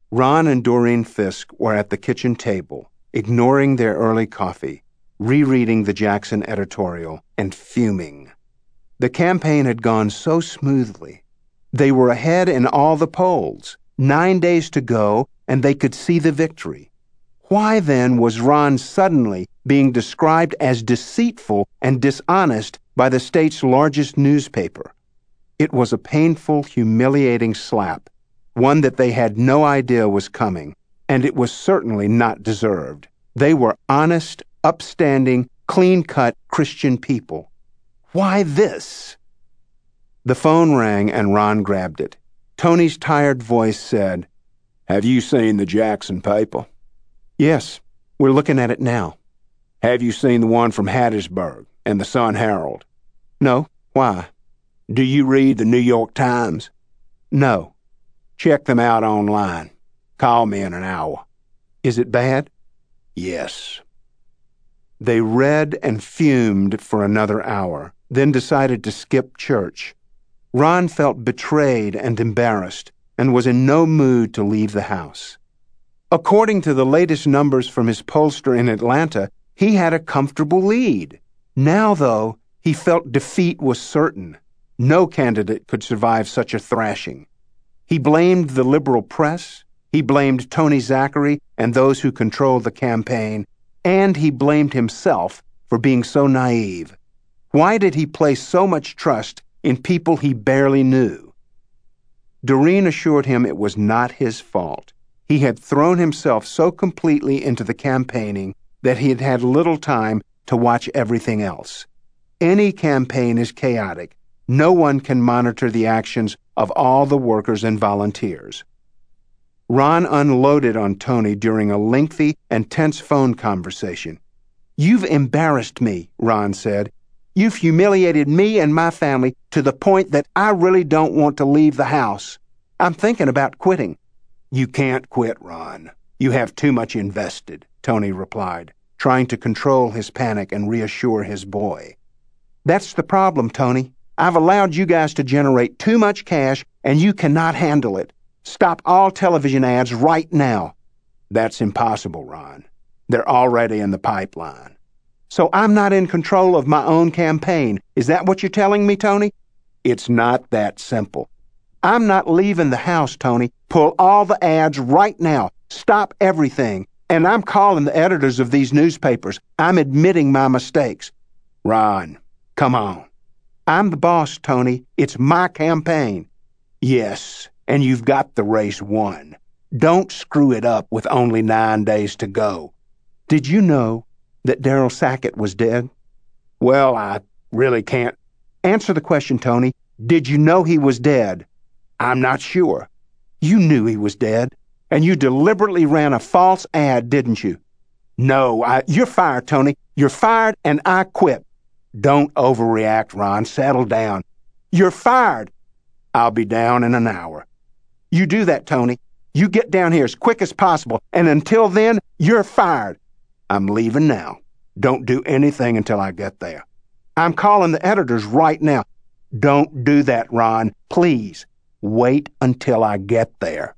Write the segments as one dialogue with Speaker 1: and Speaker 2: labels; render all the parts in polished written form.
Speaker 1: Ron and Doreen Fisk were at the kitchen table, ignoring their early coffee, rereading the Jackson editorial, and fuming. The campaign had gone so smoothly. They were ahead in all the polls, 9 days to go, and they could see the victory. Why then was Ron suddenly being described as deceitful and dishonest by the state's largest newspaper? It was a painful, humiliating slap, one that they had no idea was coming, and it was certainly not deserved. They were honest, upstanding, clean-cut Christian people. Why this? The phone rang and Ron grabbed it. Tony's tired voice said,
Speaker 2: "Have you seen the Jackson paper?"
Speaker 1: "Yes, we're looking at it now."
Speaker 2: "Have you seen the one from Hattiesburg and the Sun-Herald?"
Speaker 1: "No, why?"
Speaker 2: "Do you read the New York Times?"
Speaker 1: "No."
Speaker 2: "Check them out online. Call me in an hour."
Speaker 1: "Is it bad?"
Speaker 2: "Yes."
Speaker 1: They read and fumed for another hour, then decided to skip church. Ron felt betrayed and embarrassed, and was in no mood to leave the house. According to the latest numbers from his pollster in Atlanta, he had a comfortable lead. Now, though, he felt defeat was certain. No candidate could survive such a thrashing. He blamed the liberal press, he blamed Tony Zachary and those who controlled the campaign, and he blamed himself for being so naive. Why did he place so much trust in people he barely knew? Doreen assured him it was not his fault. He had thrown himself so completely into the campaigning that he had had little time to watch everything else. Any campaign is chaotic. No one can monitor the actions of all the workers and volunteers. Ron unloaded on Tony during a lengthy and tense phone conversation. "You've embarrassed me," Ron said. "You've humiliated me and my family to the point that I really don't want to leave the house. I'm thinking about quitting."
Speaker 2: "You can't quit, Ron. You have too much invested," Tony replied, trying to control his panic and reassure his boy.
Speaker 1: "That's the problem, Tony. I've allowed you guys to generate too much cash, and you cannot handle it. Stop all television ads right now."
Speaker 2: "That's impossible, Ron. They're already in the pipeline."
Speaker 1: "So I'm not in control of my own campaign. Is that what you're telling me, Tony?"
Speaker 2: "It's not that simple."
Speaker 1: "I'm not leaving the house, Tony. Pull all the ads right now. Stop everything. And I'm calling the editors of these newspapers. I'm admitting my mistakes."
Speaker 2: "Ron, come on."
Speaker 1: "I'm the boss, Tony. It's my campaign."
Speaker 2: "Yes, and you've got the race won. Don't screw it up with only 9 days to go."
Speaker 1: "Did you know that Darrell Sackett was dead?"
Speaker 2: "Well, I really can't."
Speaker 1: "Answer the question, Tony. Did you know he was dead?"
Speaker 2: "I'm not sure."
Speaker 1: "You knew he was dead, and you deliberately ran a false ad, didn't you?"
Speaker 2: "No,
Speaker 1: You're fired, Tony. You're fired, and I quit."
Speaker 2: "Don't overreact, Ron. Settle down."
Speaker 1: "You're fired."
Speaker 2: "I'll be down in an hour."
Speaker 1: "You do that, Tony. You get down here as quick as possible, and until then, you're fired."
Speaker 2: "I'm leaving now. Don't do anything until I get there."
Speaker 1: "I'm calling the editors right now."
Speaker 2: "Don't do that, Ron. Please. Wait until I get there."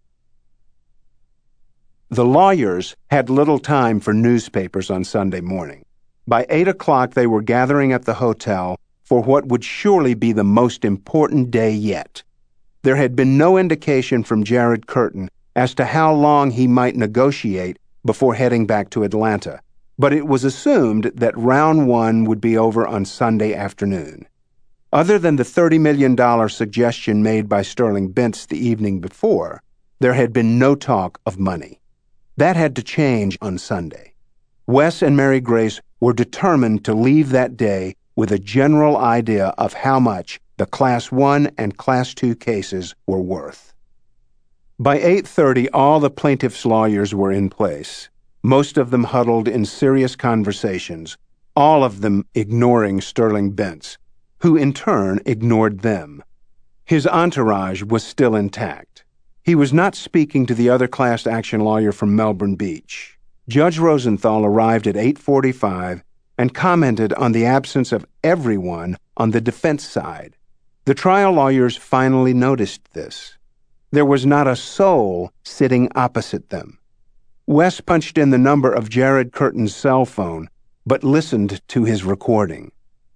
Speaker 1: The lawyers had little time for newspapers on Sunday morning. By 8 o'clock, they were gathering at the hotel for what would surely be the most important day yet. There had been no indication from Jared Curtin as to how long he might negotiate before heading back to Atlanta, but it was assumed that round one would be over on Sunday afternoon. Other than the $30 million suggestion made by Sterling Bentz the evening before, there had been no talk of money. That had to change on Sunday. Wes and Mary Grace were determined to leave that day with a general idea of how much the Class 1 and Class 2 cases were worth. By 8:30, all the plaintiffs' lawyers were in place, most of them huddled in serious conversations, all of them ignoring Sterling Bentz, who in turn ignored them. His entourage was still intact. He was not speaking to the other class action lawyer from Melbourne Beach. Judge Rosenthal arrived at 8:45 and commented on the absence of everyone on the defense side. The trial lawyers finally noticed this. There was not a soul sitting opposite them. Wes punched in the number of Jared Curtin's cell phone, but listened to his recording.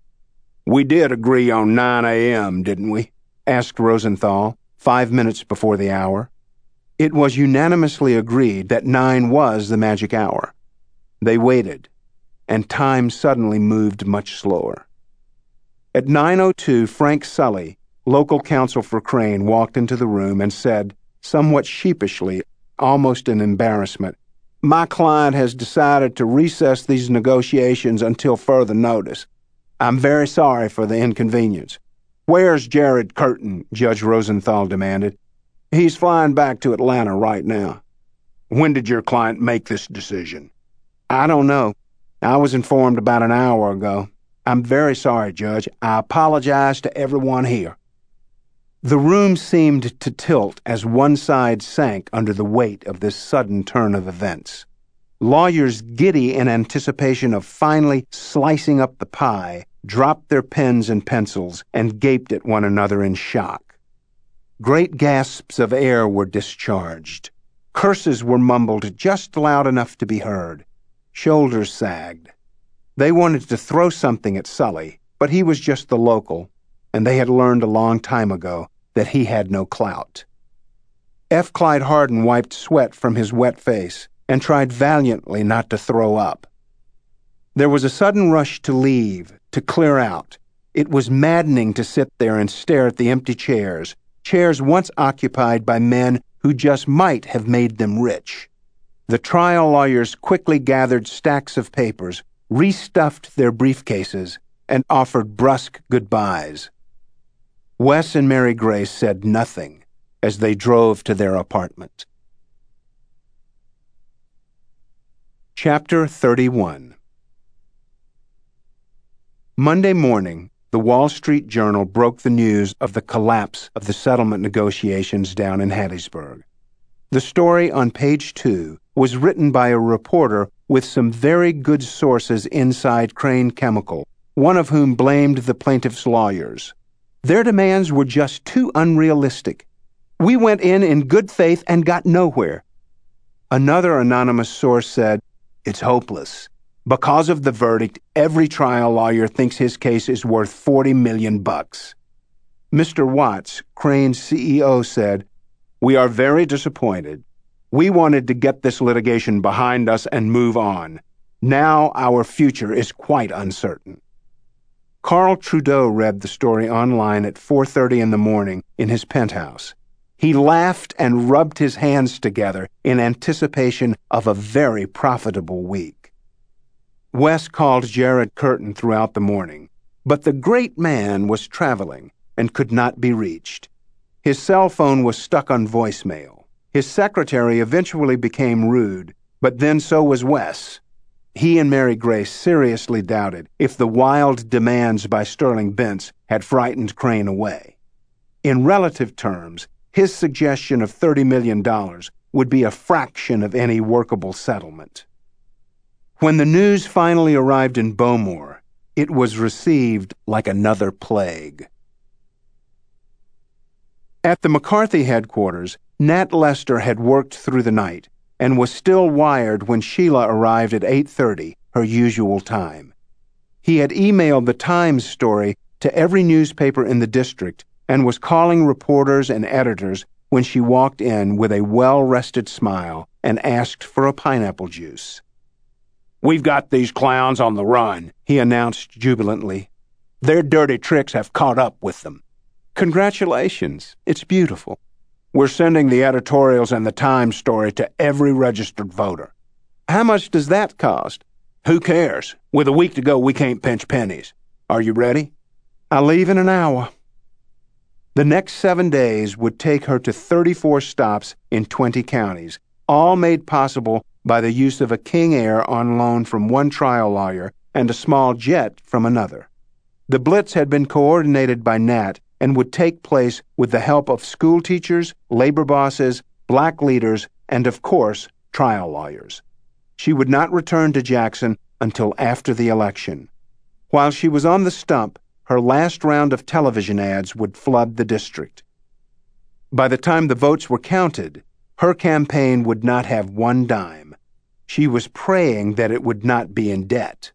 Speaker 2: "We did agree on 9 a.m., didn't we?"
Speaker 1: asked Rosenthal, 5 minutes before the hour. It was unanimously agreed that 9 was the magic hour. They waited, and time suddenly moved much slower. At 9:02, Frank Sully, local counsel for Crane, walked into the room and said, somewhat sheepishly, almost in embarrassment, "My client has decided to recess these negotiations until further notice. I'm very sorry for the inconvenience." "Where's Jared Curtin?" Judge Rosenthal demanded. "He's flying back to Atlanta right now."
Speaker 2: "When did your client make this decision?"
Speaker 1: "I don't know. I was informed about an hour ago. I'm very sorry, Judge. I apologize to everyone here." The room seemed to tilt as one side sank under the weight of this sudden turn of events. Lawyers, giddy in anticipation of finally slicing up the pie, dropped their pens and pencils and gaped at one another in shock. Great gasps of air were discharged. Curses were mumbled just loud enough to be heard. Shoulders sagged. They wanted to throw something at Sully, but he was just the local, and they had learned a long time ago that he had no clout. F. Clyde Harden wiped sweat from his wet face and tried valiantly not to throw up. There was a sudden rush to leave, to clear out. It was maddening to sit there and stare at the empty chairs once occupied by men who just might have made them rich. The trial lawyers quickly gathered stacks of papers, restuffed their briefcases, and offered brusque goodbyes. Wes and Mary Grace said nothing as they drove to their apartment. Chapter 31. Monday morning, the Wall Street Journal broke the news of the collapse of the settlement negotiations down in Hattiesburg. The story on page 2 was written by a reporter with some very good sources inside Crane Chemical, one of whom blamed the plaintiff's lawyers. Their demands were just too unrealistic. "We went in good faith and got nowhere." Another anonymous source said, "It's hopeless. Because of the verdict, every trial lawyer thinks his case is worth $40 million. Mr. Watts, Crane's CEO, said, "We are very disappointed. We wanted to get this litigation behind us and move on. Now our future is quite uncertain." Carl Trudeau read the story online at 4:30 in the morning in his penthouse. He laughed and rubbed his hands together in anticipation of a very profitable week. Wes called Jared Curtin throughout the morning, but the great man was traveling and could not be reached. His cell phone was stuck on voicemail. His secretary eventually became rude, but then so was Wes. He and Mary Grace seriously doubted if the wild demands by Sterling Bentz had frightened Crane away. In relative terms, his suggestion of $30 million would be a fraction of any workable settlement. When the news finally arrived in Bowmore, it was received like another plague. At the McCarthy headquarters, Nat Lester had worked through the night and was still wired when Sheila arrived at 8:30, her usual time. He had emailed the Times story to every newspaper in the district and was calling reporters and editors when she walked in with a well-rested smile and asked for a pineapple juice.
Speaker 2: "We've got these clowns on the run," he announced jubilantly. "Their dirty tricks have caught up with them."
Speaker 1: "Congratulations. It's beautiful."
Speaker 2: "We're sending the editorials and the Times story to every registered voter."
Speaker 1: "How much does that cost?"
Speaker 2: "Who cares? With a week to go, we can't pinch pennies. Are you ready?"
Speaker 1: "I leave in an hour." The next 7 days would take her to 34 stops in 20 counties, all made possible by the use of a King Air on loan from one trial lawyer and a small jet from another. The blitz had been coordinated by Nat and would take place with the help of school teachers, labor bosses, black leaders, and, of course, trial lawyers. She would not return to Jackson until after the election. While she was on the stump, her last round of television ads would flood the district. By the time the votes were counted, her campaign would not have one dime. She was praying that it would not be in debt.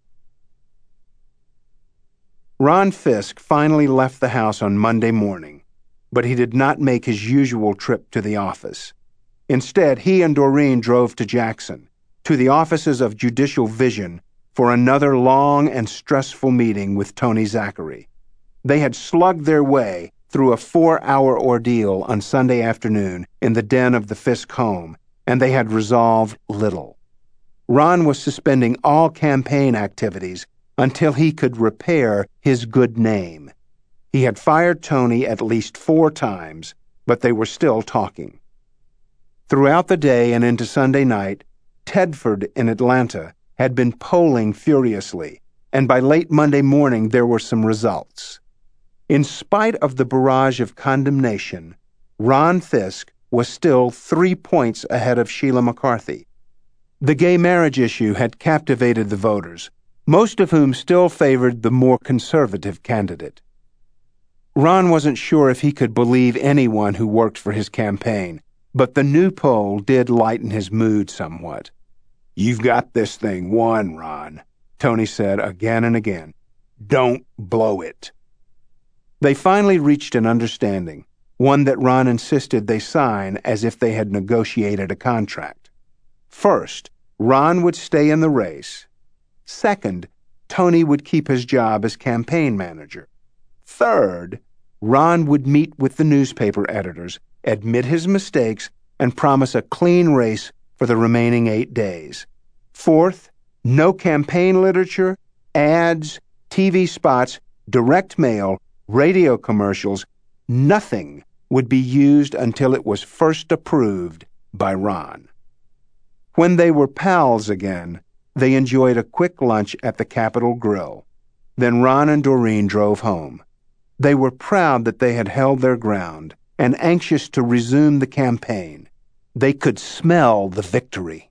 Speaker 1: Ron Fisk finally left the house on Monday morning, but he did not make his usual trip to the office. Instead, he and Doreen drove to Jackson, to the offices of Judicial Vision, for another long and stressful meeting with Tony Zachary. They had slugged their way through a 4-hour ordeal on Sunday afternoon in the den of the Fisk home, and they had resolved little. Ron was suspending all campaign activities until he could repair his good name. He had fired Tony at least 4 times, but they were still talking. Throughout the day and into Sunday night, Tedford in Atlanta had been polling furiously, and by late Monday morning there were some results. In spite of the barrage of condemnation, Ron Fisk was still 3 points ahead of Sheila McCarthy. The gay marriage issue had captivated the voters, most of whom still favored the more conservative candidate. Ron wasn't sure if he could believe anyone who worked for his campaign, but the new poll did lighten his mood somewhat. "You've got this thing won, Ron," Tony said again and again. "Don't blow it." They finally reached an understanding, one that Ron insisted they sign as if they had negotiated a contract. First, Ron would stay in the race. Second, Tony would keep his job as campaign manager. Third, Ron would meet with the newspaper editors, admit his mistakes, and promise a clean race for the remaining 8 days. Fourth, no campaign literature, ads, TV spots, direct mail, radio commercials, nothing would be used until it was first approved by Ron. When they were pals again, they enjoyed a quick lunch at the Capitol Grill. Then Ron and Doreen drove home. They were proud that they had held their ground and anxious to resume the campaign. They could smell the victory.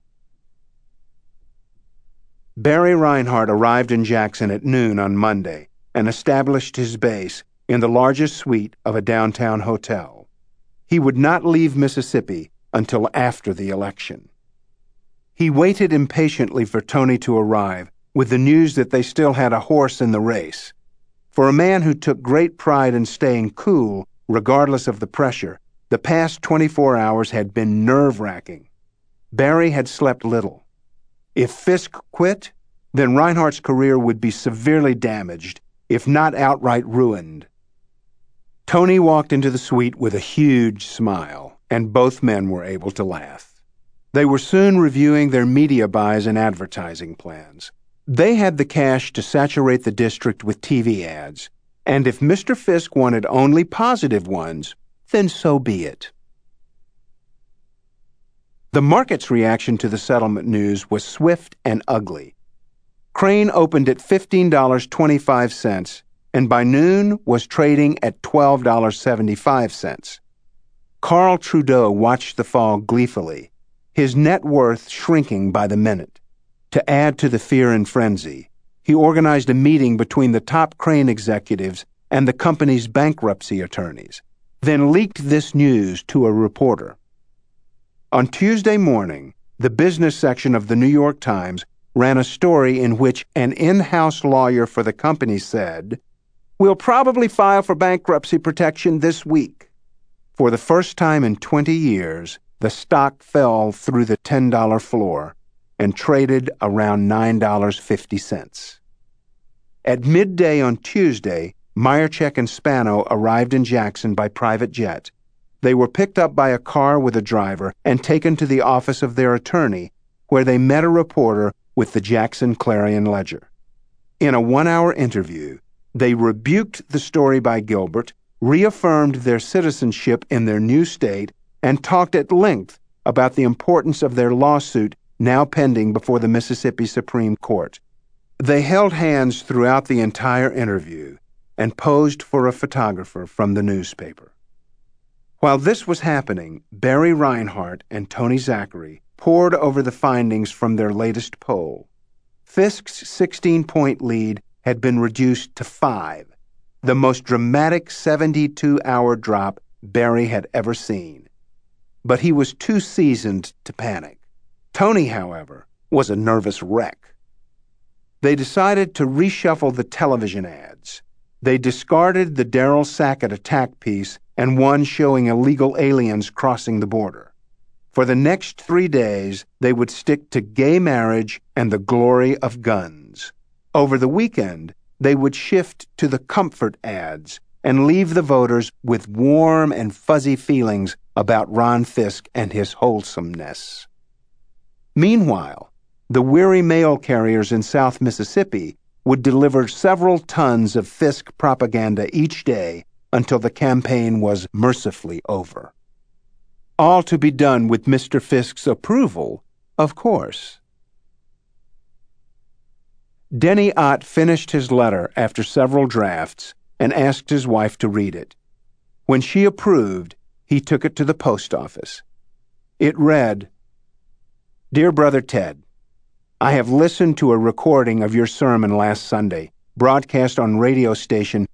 Speaker 1: Barry Reinhardt arrived in Jackson at noon on Monday and established his base in the largest suite of a downtown hotel. He would not leave Mississippi until after the election. He waited impatiently for Tony to arrive with the news that they still had a horse in the race. For a man who took great pride in staying cool, regardless of the pressure, the past 24 hours had been nerve-wracking. Barry had slept little. If Fisk quit, then Reinhardt's career would be severely damaged, if not outright ruined. Tony walked into the suite with a huge smile, and both men were able to laugh. They were soon reviewing their media buys and advertising plans. They had the cash to saturate the district with TV ads, and if Mr. Fisk wanted only positive ones, then so be it. The market's reaction to the settlement news was swift and ugly. Crane opened at $15.25, and by noon was trading at $12.75. Carl Trudeau watched the fall gleefully, his net worth shrinking by the minute. To add to the fear and frenzy, he organized a meeting between the top Crane executives and the company's bankruptcy attorneys, then leaked this news to a reporter. On Tuesday morning, the business section of the New York Times ran a story in which an in-house lawyer for the company said, "We'll probably file for bankruptcy protection this week." For the first time in 20 years, the stock fell through the $10 floor and traded around $9.50. At midday on Tuesday, Meyercheck and Spano arrived in Jackson by private jet. They were picked up by a car with a driver and taken to the office of their attorney, where they met a reporter with the Jackson Clarion-Ledger. In a 1-hour interview, they rebuked the story by Gilbert, reaffirmed their citizenship in their new state, and talked at length about the importance of their lawsuit now pending before the Mississippi Supreme Court. They held hands throughout the entire interview and posed for a photographer from the newspaper. While this was happening, Barry Reinhardt and Tony Zachary pored over the findings from their latest poll. Fisk's 16-point lead had been reduced to 5, the most dramatic 72-hour drop Barry had ever seen. But he was too seasoned to panic. Tony, however, was a nervous wreck. They decided to reshuffle the television ads. They discarded the Daryl Sackett attack piece and one showing illegal aliens crossing the border. For the next 3 days, they would stick to gay marriage and the glory of guns. Over the weekend, they would shift to the comfort ads and leave the voters with warm and fuzzy feelings about Ron Fisk and his wholesomeness. Meanwhile, the weary mail carriers in South Mississippi would deliver several tons of Fisk propaganda each day until the campaign was mercifully over. All to be done with Mr. Fisk's approval, of course. Denny Ott finished his letter after several drafts and asked his wife to read it. When she approved, he took it to the post office. It read, "Dear Brother Ted, I have listened to a recording of your sermon last Sunday, broadcast on radio station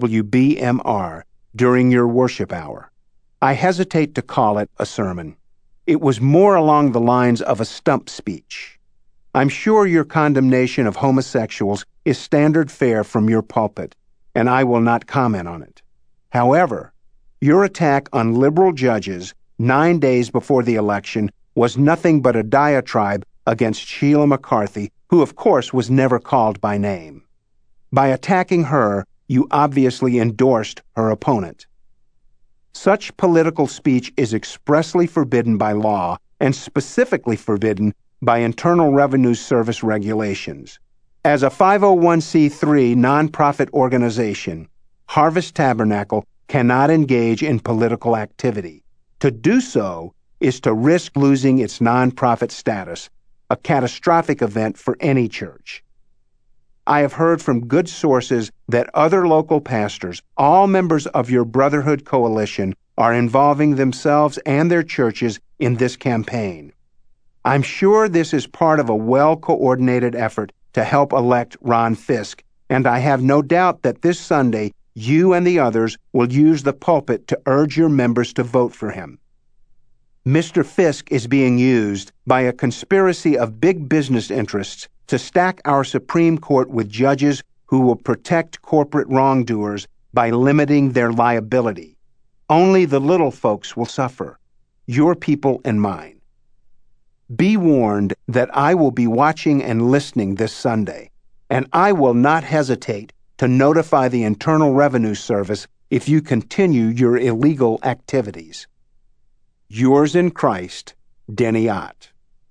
Speaker 1: WBMR during your worship hour. I hesitate to call it a sermon. It was more along the lines of a stump speech. I'm sure your condemnation of homosexuals is standard fare from your pulpit, and I will not comment on it. However, your attack on liberal judges 9 days before the election was nothing but a diatribe against Sheila McCarthy, who of course was never called by name. By attacking her, you obviously endorsed her opponent. Such political speech is expressly forbidden by law and specifically forbidden by Internal Revenue Service regulations. As a 501c3 nonprofit organization, Harvest Tabernacle cannot engage in political activity. To do so is to risk losing its nonprofit status, a catastrophic event for any church. I have heard from good sources that other local pastors, all members of your Brotherhood Coalition, are involving themselves and their churches in this campaign. I'm sure this is part of a well-coordinated effort to help elect Ron Fisk, and I have no doubt that this Sunday you and the others will use the pulpit to urge your members to vote for him. Mr. Fisk is being used by a conspiracy of big business interests to stack our Supreme Court with judges who will protect corporate wrongdoers by limiting their liability. Only the little folks will suffer, your people and mine. Be warned that I will be watching and listening this Sunday, and I will not hesitate to notify the Internal Revenue Service if you continue your illegal activities. Yours in Christ, Denny Ott."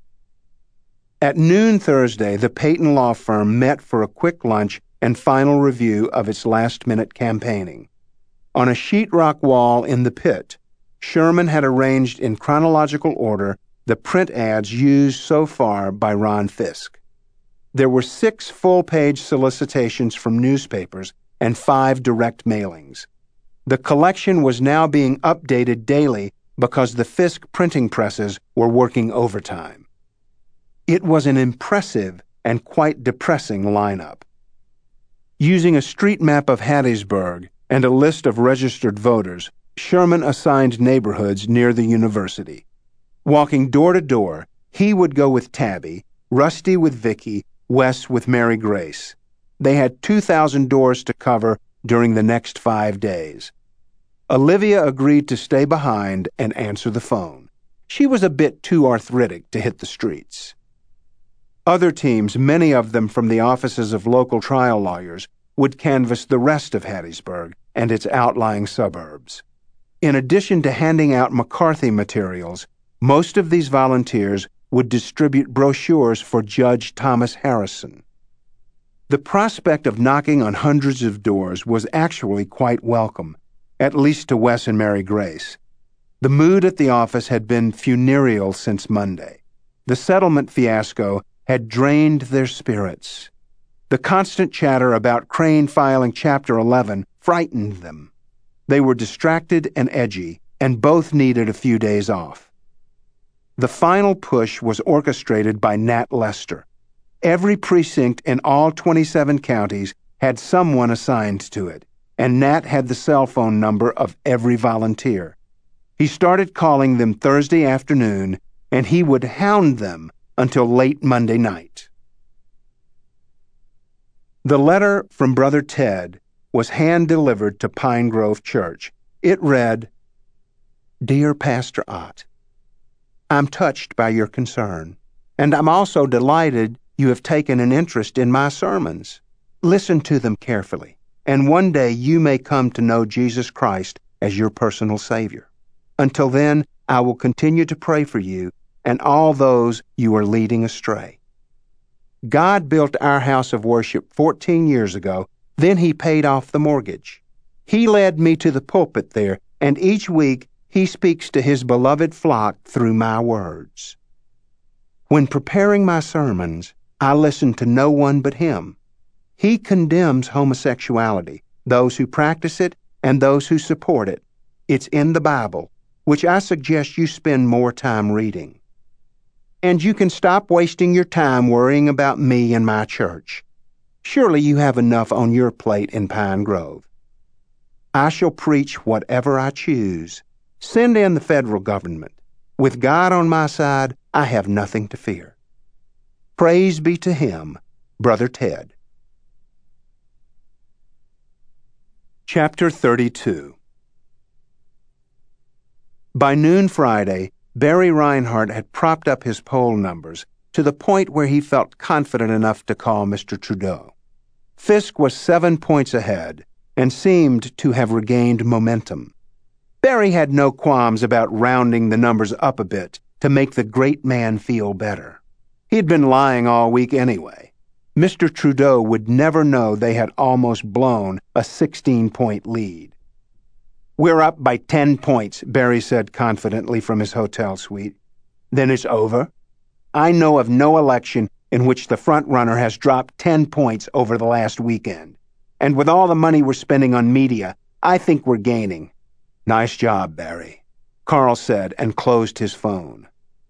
Speaker 1: At noon Thursday, the Peyton Law Firm met for a quick lunch and final review of its last-minute campaigning. On a sheetrock wall in the pit, Sherman had arranged in chronological order the print ads used so far by Ron Fisk. There were 6 full-page solicitations from newspapers and 5 direct mailings. The collection was now being updated daily because the Fisk printing presses were working overtime. It was an impressive and quite depressing lineup. Using a street map of Hattiesburg and a list of registered voters, Sherman assigned neighborhoods near the university. Walking door to door, he would go with Tabby, Rusty with Vicky, Wes with Mary Grace. They had 2,000 doors to cover during the next 5 days. Olivia agreed to stay behind and answer the phone. She was a bit too arthritic to hit the streets. Other teams, many of them from the offices of local trial lawyers, would canvass the rest of Hattiesburg and its outlying suburbs. In addition to handing out McCarthy materials, most of these volunteers would distribute brochures for Judge Thomas Harrison. The prospect of knocking on hundreds of doors was actually quite welcome, at least to Wes and Mary Grace. The mood at the office had been funereal since Monday. The settlement fiasco had drained their spirits. The constant chatter about Crane filing Chapter 11 frightened them. They were distracted and edgy, and both needed a few days off. The final push was orchestrated by Nat Lester. Every precinct in all 27 counties had someone assigned to it. and Nat had the cell phone number of every volunteer. He started calling them Thursday afternoon, and he would hound them until late Monday night. The letter from Brother Ted was hand-delivered to Pine Grove Church. It read, "Dear Pastor Ott, I'm touched by your concern, and I'm also delighted you have taken an interest in my sermons. Listen to them carefully, and one day you may come to know Jesus Christ as your personal Savior. Until then, I will continue to pray for you and all those you are leading astray. God built our house of worship 14 years ago, then He paid off the mortgage. He led me to the pulpit there, and each week He speaks to His beloved flock through my words. When preparing my sermons, I listen to no one but Him. He condemns homosexuality, those who practice it and those who support it. It's in the Bible, which I suggest you spend more time reading. And you can stop wasting your time worrying about me and my church. Surely you have enough on your plate in Pine Grove. I shall preach whatever I choose. Send in the federal government. With God on my side, I have nothing to fear. Praise be to Him, Brother Ted." Chapter 32. By noon Friday, Barry Reinhardt had propped up his poll numbers to the point where he felt confident enough to call Mr. Trudeau. Fisk was 7 points ahead and seemed to have regained momentum. Barry had no qualms about rounding the numbers up a bit to make the great man feel better. He'd been lying all week anyway. Mr. Trudeau would never know they had almost blown a 16-point lead. "We're up by 10 points, Barry said confidently from his hotel suite. "Then it's over? I know of no election in which the front-runner has dropped 10 points over the last weekend. And with all the money we're spending on media, I think we're gaining." "Nice job, Barry," Carl said and closed his phone.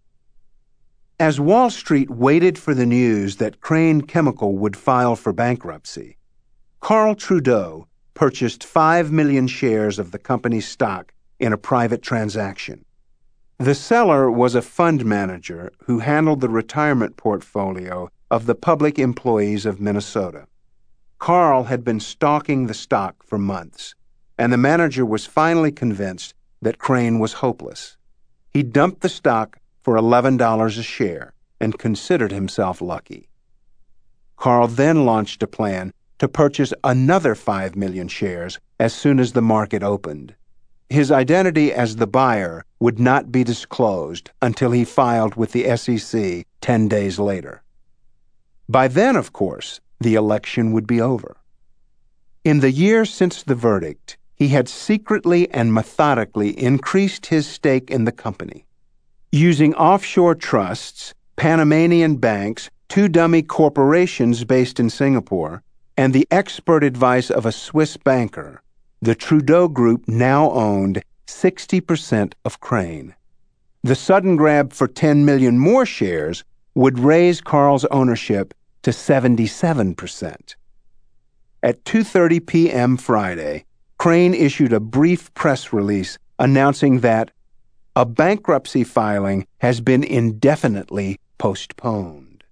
Speaker 1: As Wall Street waited for the news that Crane Chemical would file for bankruptcy, Carl Trudeau purchased 5 million shares of the company's stock in a private transaction. The seller was a fund manager who handled the retirement portfolio of the public employees of Minnesota. Carl had been stalking the stock for months, and the manager was finally convinced that Crane was hopeless. He dumped the stock for $11 a share and considered himself lucky. Carl then launched a plan to purchase another 5 million shares as soon as the market opened. His identity as the buyer would not be disclosed until he filed with the SEC 10 days later. By then, of course, the election would be over. In the year since the verdict, he had secretly and methodically increased his stake in the company. Using offshore trusts, Panamanian banks, 2 dummy corporations based in Singapore, and the expert advice of a Swiss banker, the Trudeau Group now owned 60% of Crane. The sudden grab for 10 million more shares would raise Carl's ownership to 77%. At 2:30 p.m. Friday, Crane issued a brief press release announcing that a bankruptcy filing has been indefinitely postponed.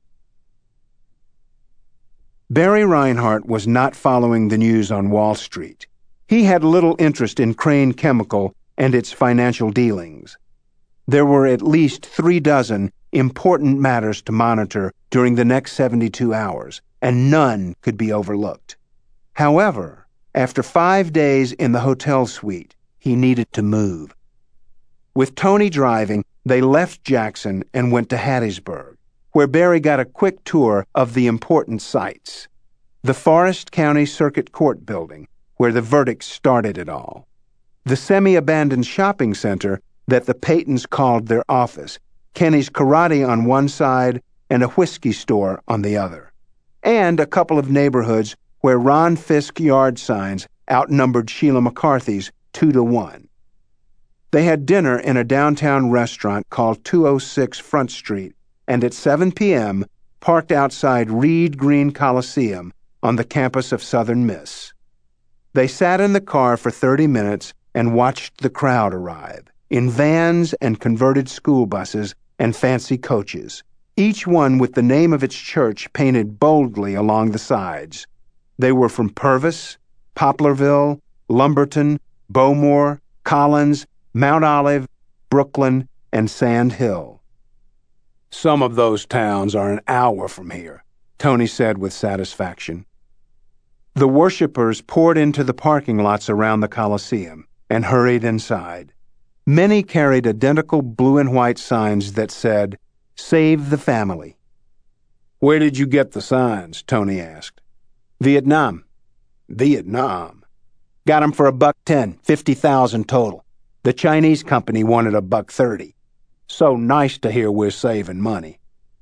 Speaker 1: Barry Reinhardt was not following the news on Wall Street. He had little interest in Crane Chemical and its financial dealings. There were at least 36 important matters to monitor during the next 72 hours, and none could be overlooked. However, after 5 days in the hotel suite, he needed to move. With Tony driving, they left Jackson and went to Hattiesburg, where Barry got a quick tour of the important sites. The Forest County Circuit Court building, where the verdict started it all. The semi-abandoned shopping center that the Paytons called their office, Kenny's Karate on one side and a whiskey store on the other. And a couple of neighborhoods where Ron Fisk yard signs outnumbered Sheila McCarthy's 2-1. They had dinner in a downtown restaurant called 206 Front Street, and at 7 p.m. parked outside Reed Green Coliseum on the campus of Southern Miss. They sat in the car for 30 minutes and watched the crowd arrive, in vans and converted school buses and fancy coaches, each one with the name of its church painted boldly along the sides. They were from Purvis, Poplarville, Lumberton, Bowmore, Collins, Mount Olive, Brooklyn, and Sand Hill.
Speaker 2: Some of those towns are an hour from here, Tony said with satisfaction.
Speaker 1: The worshipers poured into the parking lots around the Coliseum and hurried inside. Many carried identical blue and white signs that said, "Save the Family."
Speaker 2: "Where did you get the signs?" Tony asked.
Speaker 1: "Vietnam."
Speaker 2: "Vietnam?"
Speaker 1: "Got 'em for $110, 50,000 total. The Chinese company wanted $130.
Speaker 2: So nice to hear we're saving money."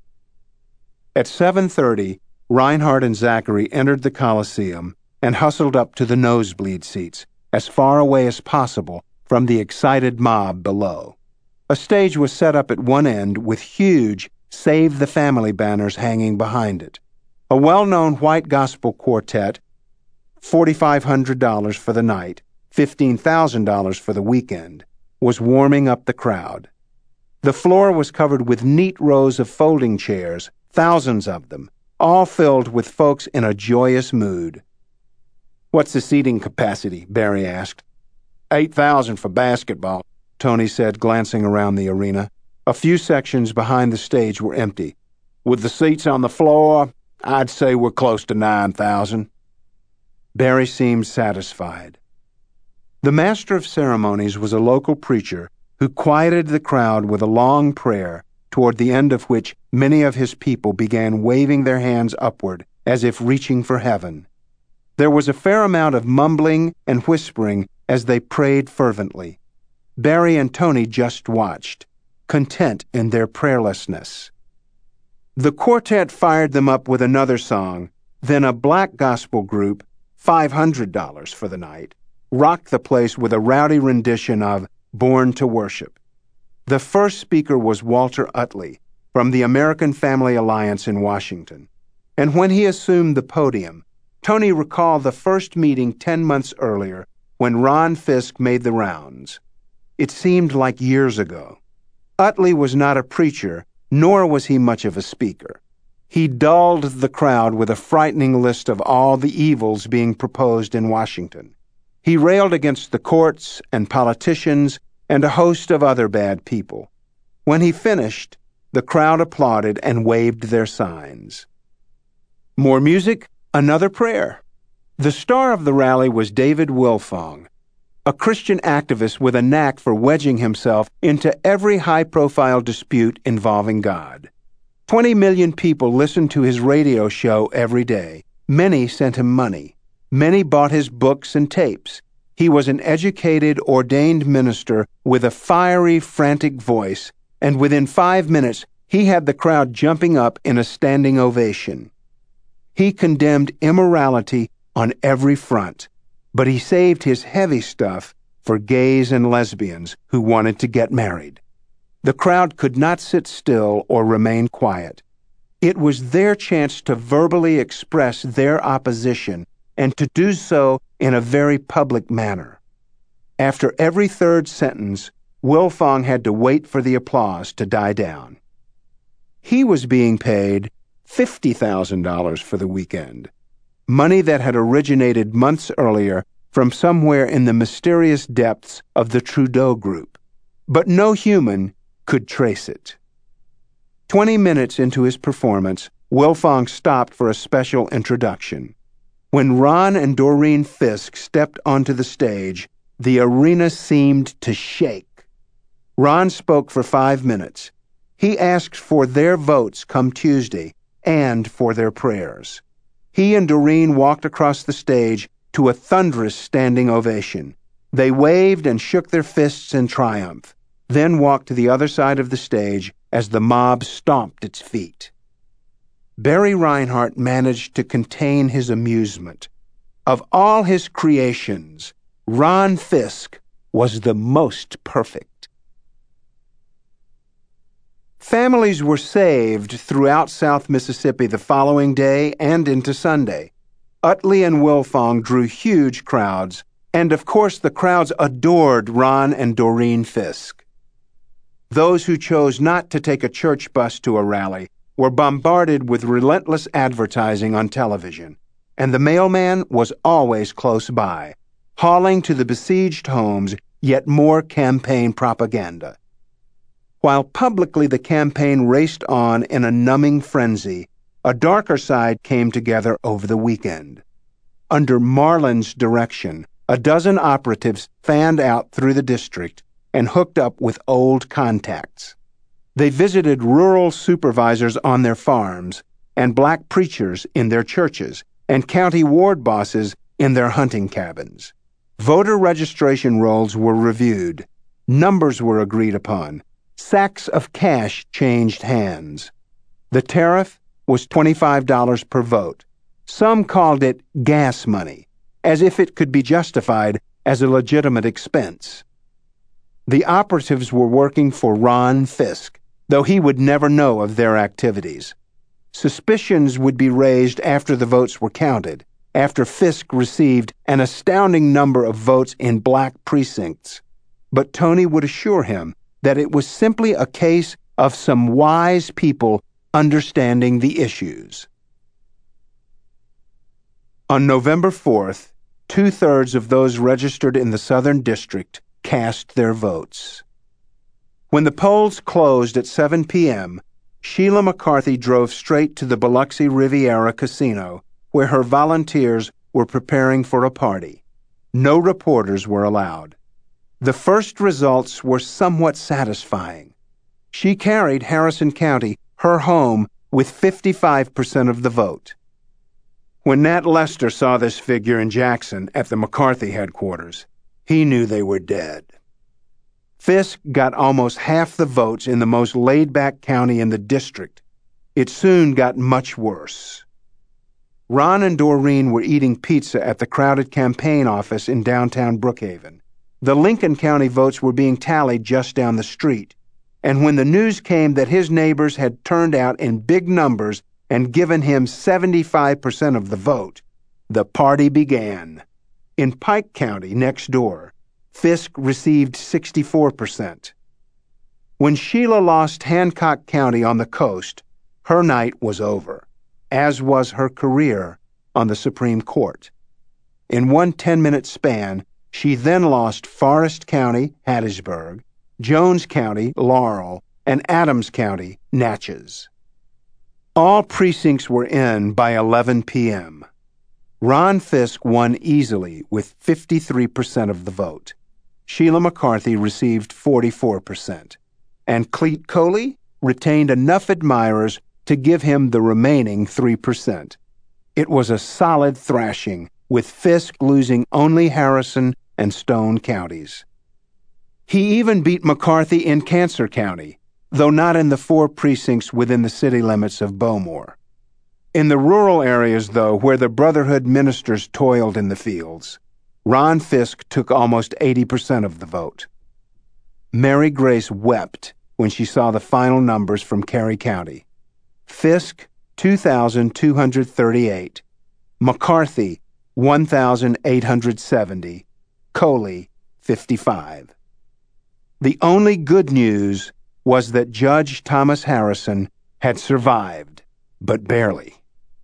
Speaker 1: At 7:30, Reinhardt and Zachary entered the Coliseum and hustled up to the nosebleed seats, as far away as possible from the excited mob below. A stage was set up at one end with huge Save the Family banners hanging behind it. A well-known white gospel quartet, $4,500 for the night, $15,000 for the weekend, was warming up the crowd. The floor was covered with neat rows of folding chairs, thousands of them, all filled with folks in a joyous mood.
Speaker 2: "What's the seating capacity?" Barry asked.
Speaker 1: 8,000 for basketball, Tony said, glancing around the arena. A few sections behind the stage were empty.
Speaker 2: "With the seats on the floor, I'd say we're close to 9,000.
Speaker 1: Barry seemed satisfied. The master of ceremonies was a local preacher who quieted the crowd with a long prayer, toward the end of which many of his people began waving their hands upward as if reaching for heaven. There was a fair amount of mumbling and whispering as they prayed fervently. Barry and Tony just watched, content in their prayerlessness. The quartet fired them up with another song, then a black gospel group, $500 for the night, rocked the place with a rowdy rendition of Born to Worship. The first speaker was Walter Utley from the American Family Alliance in Washington, and when he assumed the podium, Tony recalled the first meeting 10 months earlier when Ron Fisk made the rounds. It seemed like years ago. Utley was not a preacher, nor was he much of a speaker. He dulled the crowd with a frightening list of all the evils being proposed in Washington. He railed against the courts and politicians and a host of other bad people. When he finished, the crowd applauded and waved their signs. More music, another prayer. The star of the rally was David Wilfong, a Christian activist with a knack for wedging himself into every high-profile dispute involving God. 20 million people listened to his radio show every day. Many sent him money. Many bought his books and tapes. He was an educated, ordained minister with a fiery, frantic voice, and within 5 minutes he had the crowd jumping up in a standing ovation. He condemned immorality on every front, but he saved his heavy stuff for gays and lesbians who wanted to get married. The crowd could not sit still or remain quiet. It was their chance to verbally express their opposition and to do so in a very public manner. After every third sentence, Wilfong had to wait for the applause to die down. He was being paid $50,000 for the weekend, money that had originated months earlier from somewhere in the mysterious depths of the Trudeau Group, but no human could trace it. 20 minutes into his performance, Wilfong stopped for a special introduction. When Ron and Doreen Fisk stepped onto the stage, the arena seemed to shake. Ron spoke for 5 minutes. He asked for their votes come Tuesday and for their prayers. He and Doreen walked across the stage to a thunderous standing ovation. They waved and shook their fists in triumph, then walked to the other side of the stage as the mob stomped its feet. Barry Reinhardt managed to contain his amusement. Of all his creations, Ron Fisk was the most perfect. Families were saved throughout South Mississippi the following day and into Sunday. Utley and Wilfong drew huge crowds, and of course the crowds adored Ron and Doreen Fisk. Those who chose not to take a church bus to a rally were bombarded with relentless advertising on television, and the mailman was always close by, hauling to the besieged homes yet more campaign propaganda. While publicly the campaign raced on in a numbing frenzy, a darker side came together over the weekend. Under Marlin's direction, a dozen operatives fanned out through the district and hooked up with old contacts. They visited rural supervisors on their farms and black preachers in their churches and county ward bosses in their hunting cabins. Voter registration rolls were reviewed. Numbers were agreed upon. Sacks of cash changed hands. The tariff was $25 per vote. Some called it gas money, as if it could be justified as a legitimate expense. The operatives were working for Ron Fisk, though he would never know of their activities. Suspicions would be raised after the votes were counted, after Fisk received an astounding number of votes in black precincts. But Tony would assure him that it was simply a case of some wise people understanding the issues. On November 4th, 2/3 of those registered in the Southern District cast their votes. When the polls closed at 7 p.m., Sheila McCarthy drove straight to the Biloxi Riviera Casino, where her volunteers were preparing for a party. No reporters were allowed. The first results were somewhat satisfying. She carried Harrison County, her home, with 55% of the vote. When Nat Lester saw this figure in Jackson at the McCarthy headquarters, he knew they were dead. Fisk got almost half the votes in the most laid-back county in the district. It soon got much worse. Ron and Doreen were eating pizza at the crowded campaign office in downtown Brookhaven. The Lincoln County votes were being tallied just down the street, and when the news came that his neighbors had turned out in big numbers and given him 75% of the vote, the party began. In Pike County, next door, Fisk received 64%. When Sheila lost Hancock County on the coast, her night was over, as was her career on the Supreme Court. In one 10-minute span, she then lost Forest County, Hattiesburg, Jones County, Laurel, and Adams County, Natchez. All precincts were in by 11 p.m. Ron Fisk won easily with 53% of the vote. Sheila McCarthy received 44%, and Clete Coley retained enough admirers to give him the remaining 3%. It was a solid thrashing, with Fisk losing only Harrison and Stone counties. He even beat McCarthy in Cancer County, though not in the 4 precincts within the city limits of Bowmore. In the rural areas, though, where the Brotherhood ministers toiled in the fields, Ron Fisk took almost 80% of the vote. Mary Grace wept when she saw the final numbers from Carey County. Fisk, 2,238. McCarthy, 1,870. Coley, 55. The only good news was that Judge Thomas Harrison had survived, but barely.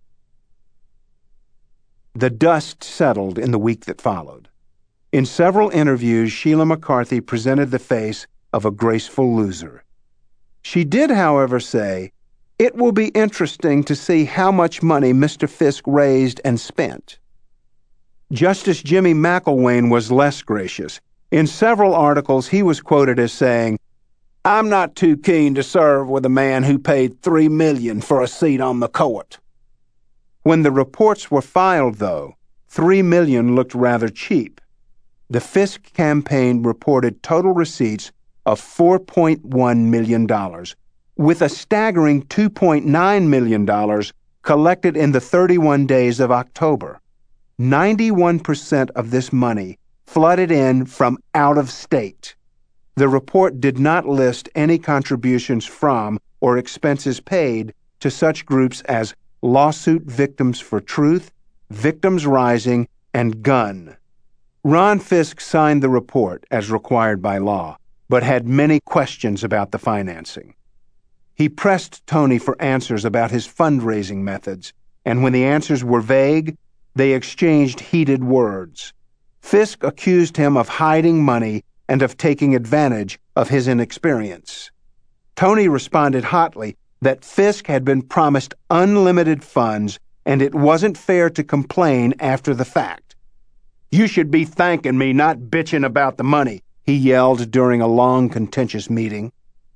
Speaker 1: The dust settled in the week that followed. In several interviews, Sheila McCarthy presented the face of a graceful loser. She did, however, say, "It will be interesting to see how much money Mr. Fisk raised and spent." Justice Jimmy McElwain was less gracious. In several articles, he was quoted as saying, "I'm not too keen to serve with a man who paid $3 million for a seat on the court." When the reports were filed, though, $3 million looked rather cheap. The Fisk campaign reported total receipts of $4.1 million, with a staggering $2.9 million collected in the 31 days of October. 91% of this money flooded in from out of state. The report did not list any contributions from or expenses paid to such groups as Lawsuit Victims for Truth, Victims Rising, and Gun. Ron Fisk signed the report as required by law, but had many questions about the financing. He pressed Tony for answers about his fundraising methods, and when the answers were vague, they exchanged heated words. Fisk accused him of hiding money and of taking advantage of his inexperience. Tony responded hotly that Fisk had been promised unlimited funds and it wasn't fair to complain after the fact. "You should be thanking me, not bitching about the money," he yelled during a long, contentious meeting.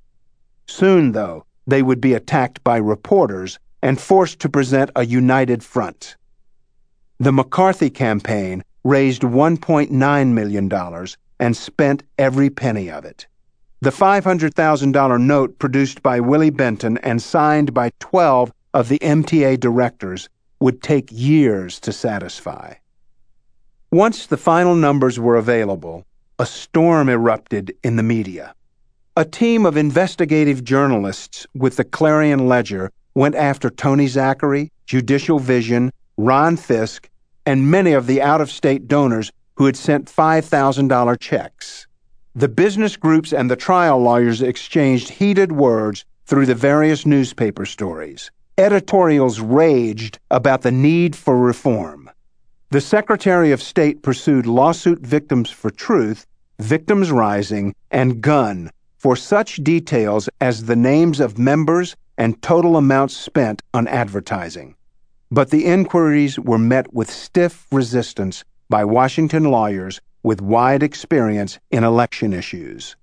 Speaker 1: Soon, though, they would be attacked by reporters and forced to present a united front. The McCarthy campaign raised $1.9 million and spent every penny of it. The $500,000 note produced by Willie Benton and signed by 12 of the MTA directors would take years to satisfy. Once the final numbers were available, a storm erupted in the media. A team of investigative journalists with the Clarion Ledger went after Tony Zachary, Judicial Vision, Ron Fisk, and many of the out-of-state donors who had sent $5,000 checks. The business groups and the trial lawyers exchanged heated words through the various newspaper stories. Editorials raged about the need for reform. The Secretary of State pursued lawsuit Victims for Truth, Victims Rising, and Gun for such details as the names of members and total amounts spent on advertising. But the inquiries were met with stiff resistance by Washington lawyers with wide experience in election issues.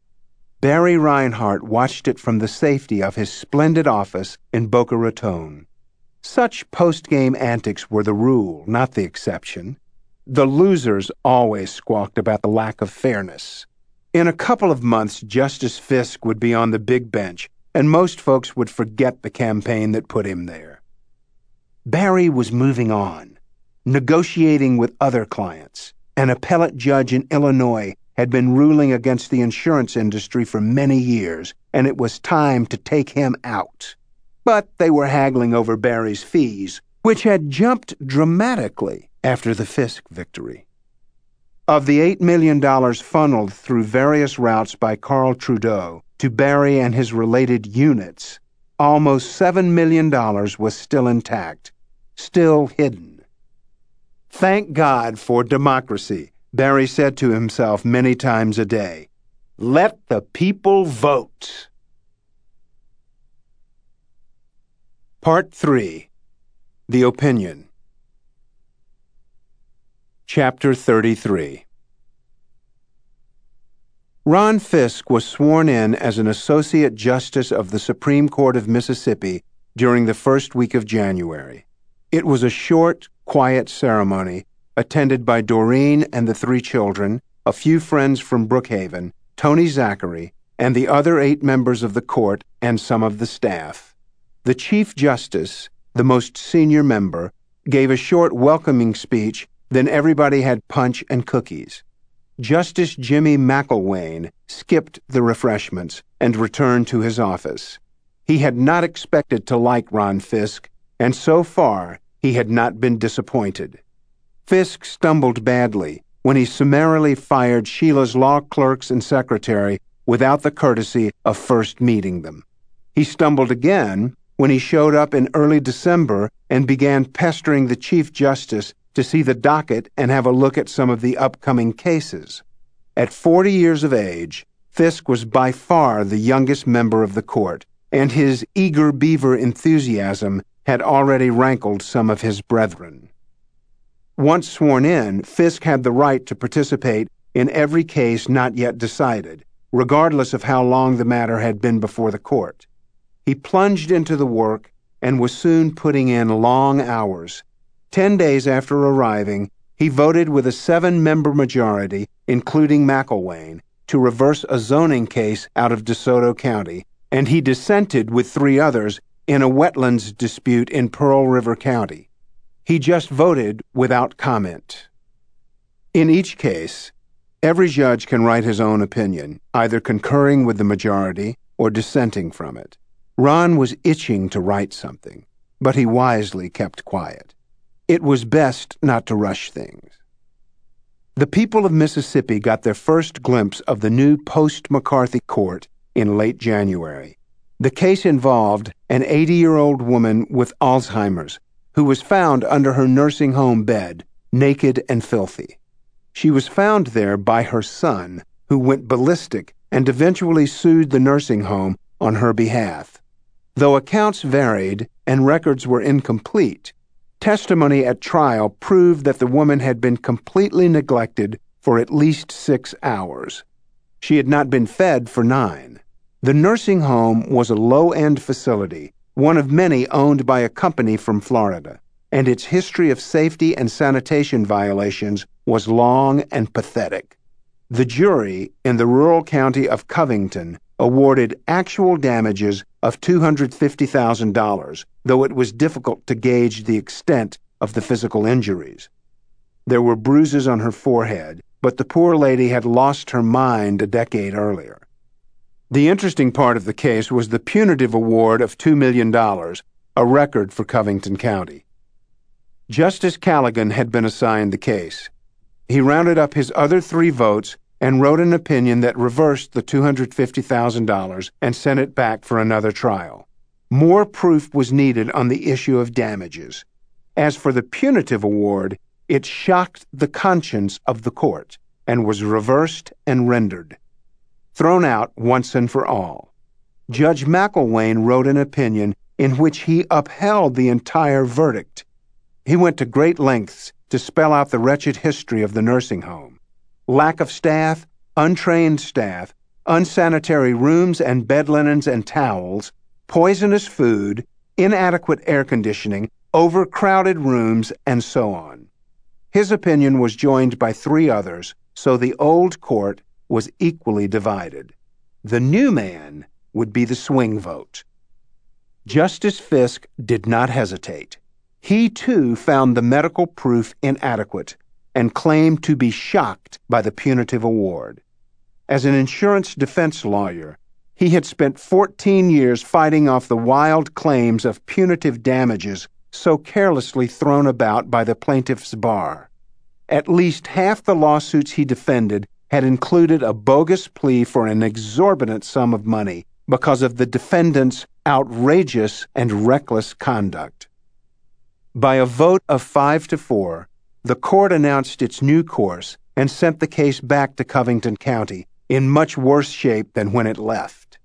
Speaker 1: Barry Reinhart watched it from the safety of his splendid office in Boca Raton. Such post-game antics were the rule, not the exception. The losers always squawked about the lack of fairness. In a couple of months, Justice Fisk would be on the big bench, and most folks would forget the campaign that put him there. Barry was moving on, negotiating with other clients. An appellate judge in Illinois had been ruling against the insurance industry for many years, and it was time to take him out. But they were haggling over Barry's fees, which had jumped dramatically after the Fisk victory. Of the $8 million funneled through various routes by Carl Trudeau to Barry and his related units, almost $7 million was still intact, still hidden. "Thank God for democracy," Barry said to himself many times a day. "Let the people vote." Part 3. The Opinion. Chapter 33. Ron Fisk was sworn in as an Associate Justice of the Supreme Court of Mississippi during the first week of January. It was a short, quiet ceremony attended by Doreen and the 3 children, a few friends from Brookhaven, Tony Zachary, and the other 8 members of the court and some of the staff. The Chief Justice, the most senior member, gave a short welcoming speech, then everybody had punch and cookies. Justice Jimmy McElwain skipped the refreshments and returned to his office. He had not expected to like Ron Fisk, and so far he had not been disappointed. Fisk stumbled badly when he summarily fired Sheila's law clerks and secretary without the courtesy of first meeting them. He stumbled again when he showed up in early December and began pestering the Chief Justice to see the docket and have a look at some of the upcoming cases. At 40 years of age, Fisk was by far the youngest member of the court, and his eager beaver enthusiasm had already rankled some of his brethren. Once sworn in, Fisk had the right to participate in every case not yet decided, regardless of how long the matter had been before the court. He plunged into the work and was soon putting in long hours. 10 days after arriving, he voted with a 7-member majority, including McElwain, to reverse a zoning case out of DeSoto County, and he dissented with 3 others in a wetlands dispute in Pearl River County. He just voted without comment. In each case, every judge can write his own opinion, either concurring with the majority or dissenting from it. Ron was itching to write something, but he wisely kept quiet. It was best not to rush things. The people of Mississippi got their first glimpse of the new post-McCarthy court in late January. The case involved an 80-year-old woman with Alzheimer's who was found under her nursing home bed, naked and filthy. She was found there by her son, who went ballistic and eventually sued the nursing home on her behalf. Though accounts varied and records were incomplete, testimony at trial proved that the woman had been completely neglected for at least 6 hours. She had not been fed for 9. The nursing home was a low-end facility, one of many owned by a company from Florida, and its history of safety and sanitation violations was long and pathetic. The jury in the rural county of Covington awarded actual damages of $250,000, though it was difficult to gauge the extent of the physical injuries. There were bruises on her forehead, but the poor lady had lost her mind a decade earlier. The interesting part of the case was the punitive award of $2 million, a record for Covington County. Justice Callaghan had been assigned the case. He rounded up his other 3 votes and wrote an opinion that reversed the $250,000 and sent it back for another trial. More proof was needed on the issue of damages. As for the punitive award, it shocked the conscience of the court and was reversed and rendered, thrown out once and for all. Judge McElwain wrote an opinion in which he upheld the entire verdict. He went to great lengths to spell out the wretched history of the nursing home. Lack of staff, untrained staff, unsanitary rooms and bed linens and towels, poisonous food, inadequate air conditioning, overcrowded rooms, and so on. His opinion was joined by 3 others, so the old court was equally divided. The new man would be the swing vote. Justice Fisk did not hesitate. He, too, found the medical proof inadequate and claimed to be shocked by the punitive award. As an insurance defense lawyer, he had spent 14 years fighting off the wild claims of punitive damages so carelessly thrown about by the plaintiff's bar. At least half the lawsuits he defended had included a bogus plea for an exorbitant sum of money because of the defendant's outrageous and reckless conduct. By a vote of 5-4, the court announced its new course and sent the case back to Covington County in much worse shape than when it left.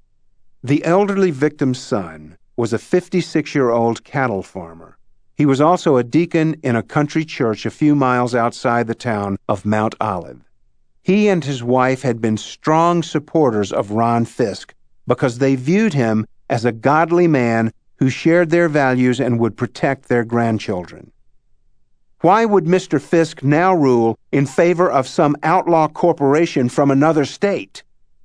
Speaker 1: The elderly victim's son was a 56-year-old cattle farmer. He was also a deacon in a country church a few miles outside the town of Mount Olive. He and his wife had been strong supporters of Ron Fisk because they viewed him as a godly man who shared their values and would protect their grandchildren. Why would Mr. Fisk now rule in favor of some outlaw corporation from another state?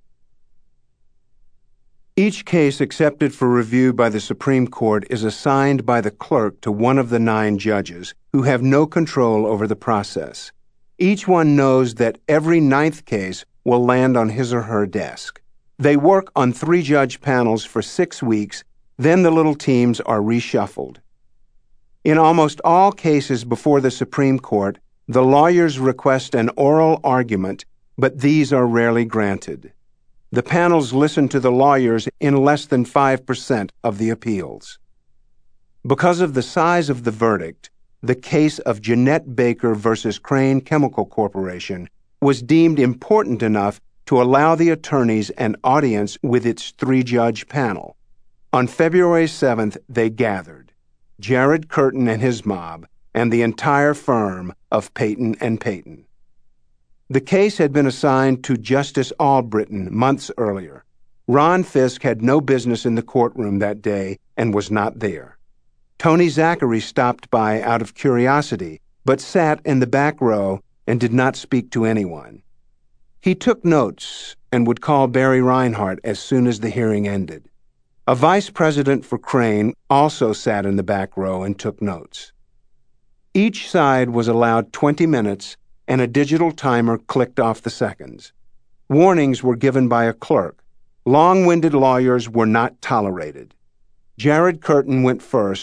Speaker 1: Each case accepted for review by the Supreme Court is assigned by the clerk to one of the 9 judges who have no control over the process. Each one knows that every 9th case will land on his or her desk. They work on 3-judge panels for 6 weeks, then the little teams are reshuffled. In almost all cases before the Supreme Court, the lawyers request an oral argument, but these are rarely granted. The panels listen to the lawyers in less than 5% of the appeals. Because of the size of the verdict, the case of Jeanette Baker versus Crane Chemical Corporation was deemed important enough to allow the attorneys an audience with its 3-judge panel. On February 7th, they gathered, Jared Curtin and his mob, and the entire firm of Payton & Payton. The case had been assigned to Justice Albritton months earlier. Ron Fisk had no business in the courtroom that day and was not there. Tony Zachary stopped by out of curiosity, but sat in the back row and did not speak to anyone. He took notes and would call Barry Reinhardt as soon as the hearing ended. A vice president for Crane also sat in the back row and took notes. Each side was allowed 20 minutes, and a digital timer clicked off the seconds. Warnings were given by a clerk. Long-winded lawyers were not tolerated. Jared Curtin went first,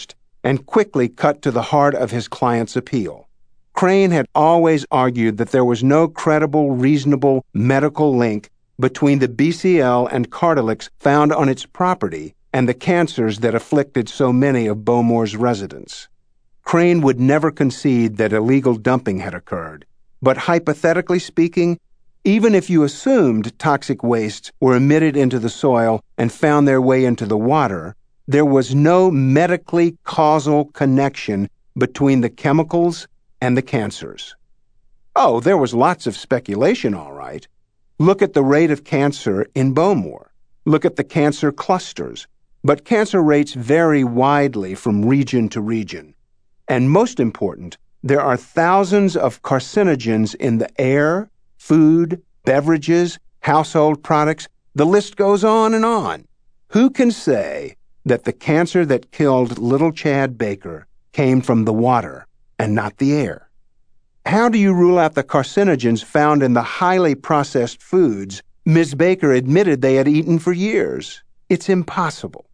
Speaker 1: and quickly cut to the heart of his client's appeal. Crane had always argued that there was no credible, reasonable medical link between the BCL and Cartilix found on its property and the cancers that afflicted so many of Bowmore's residents. Crane would never concede that illegal dumping had occurred, but hypothetically speaking, even if you assumed toxic wastes were emitted into the soil and found their way into the water, there was no medically causal connection between the chemicals and the cancers. Oh, there was lots of speculation, all right. Look at the rate of cancer in Bowmore. Look at the cancer clusters. But cancer rates vary widely from region to region. And most important, there are thousands of carcinogens in the air, food, beverages, household products. The list goes on and on. Who can say that the cancer that killed little Chad Baker came from the water and not the air? How do you rule out the carcinogens found in the highly processed foods Ms. Baker admitted they had eaten for years? It's impossible.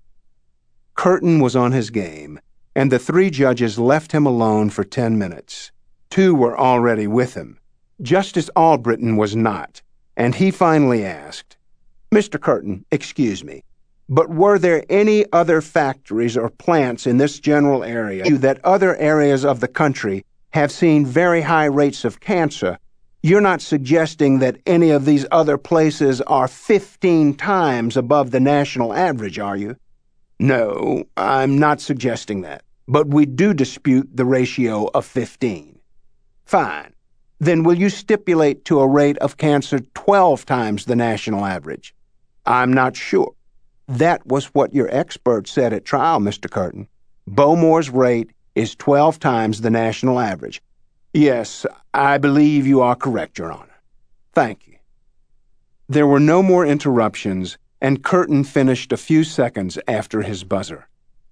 Speaker 1: Curtin was on his game, and the 3 judges left him alone for 10 minutes. 2 were already with him. Justice Albritton was not, and he finally asked, "Mr. Curtin, excuse me, but were there any other factories or plants in this general area that other areas of the country have seen very high rates of cancer? You're not suggesting that any of these other places are 15 times above the national average, are you?" "No, I'm not suggesting that, but we do dispute the ratio of 15. "Fine. Then will you stipulate to a rate of cancer 12 times the national average?" "I'm not sure." "That was what your expert said at trial, Mr. Curtin. Bowmore's rate is 12 times the national average." "Yes, I believe you are correct, Your Honor. Thank you." There were no more interruptions, and Curtin finished a few seconds after his buzzer.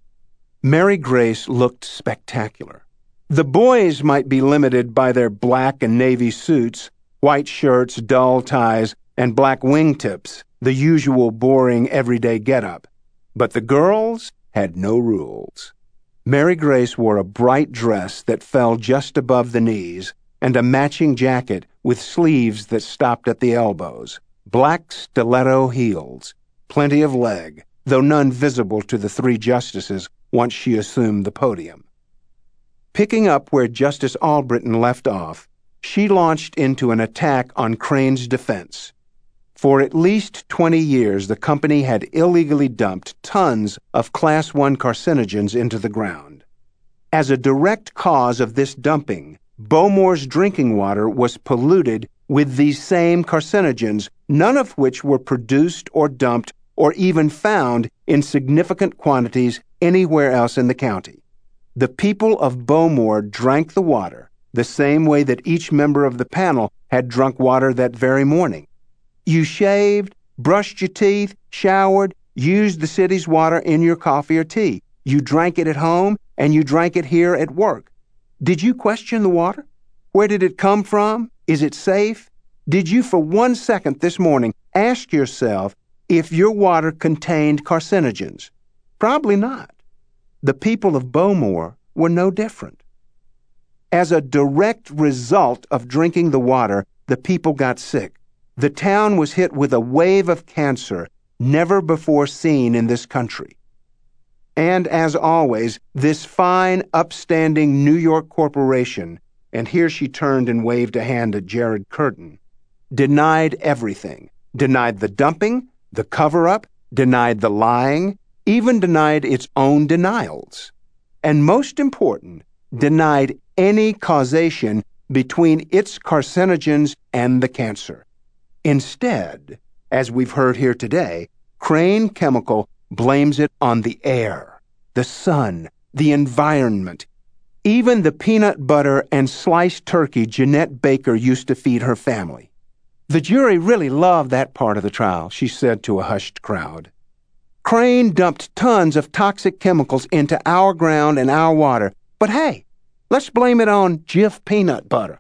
Speaker 1: Mary Grace looked spectacular. The boys might be limited by their black and navy suits, white shirts, dull ties, and black wingtips, the usual boring everyday getup. But the girls had no rules. Mary Grace wore a bright dress that fell just above the knees and a matching jacket with sleeves that stopped at the elbows, black stiletto heels, plenty of leg, though none visible to the 3 justices once she assumed the podium. Picking up where Justice Albritton left off, she launched into an attack on Crane's defense. For at least 20 years, the company had illegally dumped tons of Class I carcinogens into the ground. As a direct cause of this dumping, Bowmore's drinking water was polluted with these same carcinogens, none of which were produced or dumped or even found in significant quantities anywhere else in the county. The people of Bowmore drank the water the same way that each member of the panel had drunk water that very morning. You shaved, brushed your teeth, showered, used the city's water in your coffee or tea. You drank it at home, and you drank it here at work. Did you question the water? Where did it come from? Is it safe? Did you for 1 second this morning ask yourself if your water contained carcinogens? Probably not. The people of Bowmore were no different. As a direct result of drinking the water, the people got sick. The town was hit with a wave of cancer never before seen in this country. And as always, this fine, upstanding New York corporation, and here she turned and waved a hand at Jared Curtin, denied everything. Denied the dumping, the cover-up, denied the lying, even denied its own denials. And most important, denied any causation between its carcinogens and the cancer. Instead, as we've heard here today, Crane Chemical blames it on the air, the sun, the environment, even the peanut butter and sliced turkey Jeanette Baker used to feed her family. The jury really loved that part of the trial, she said to a hushed crowd. Crane dumped tons of toxic chemicals into our ground and our water, but hey, let's blame it on Jif peanut butter.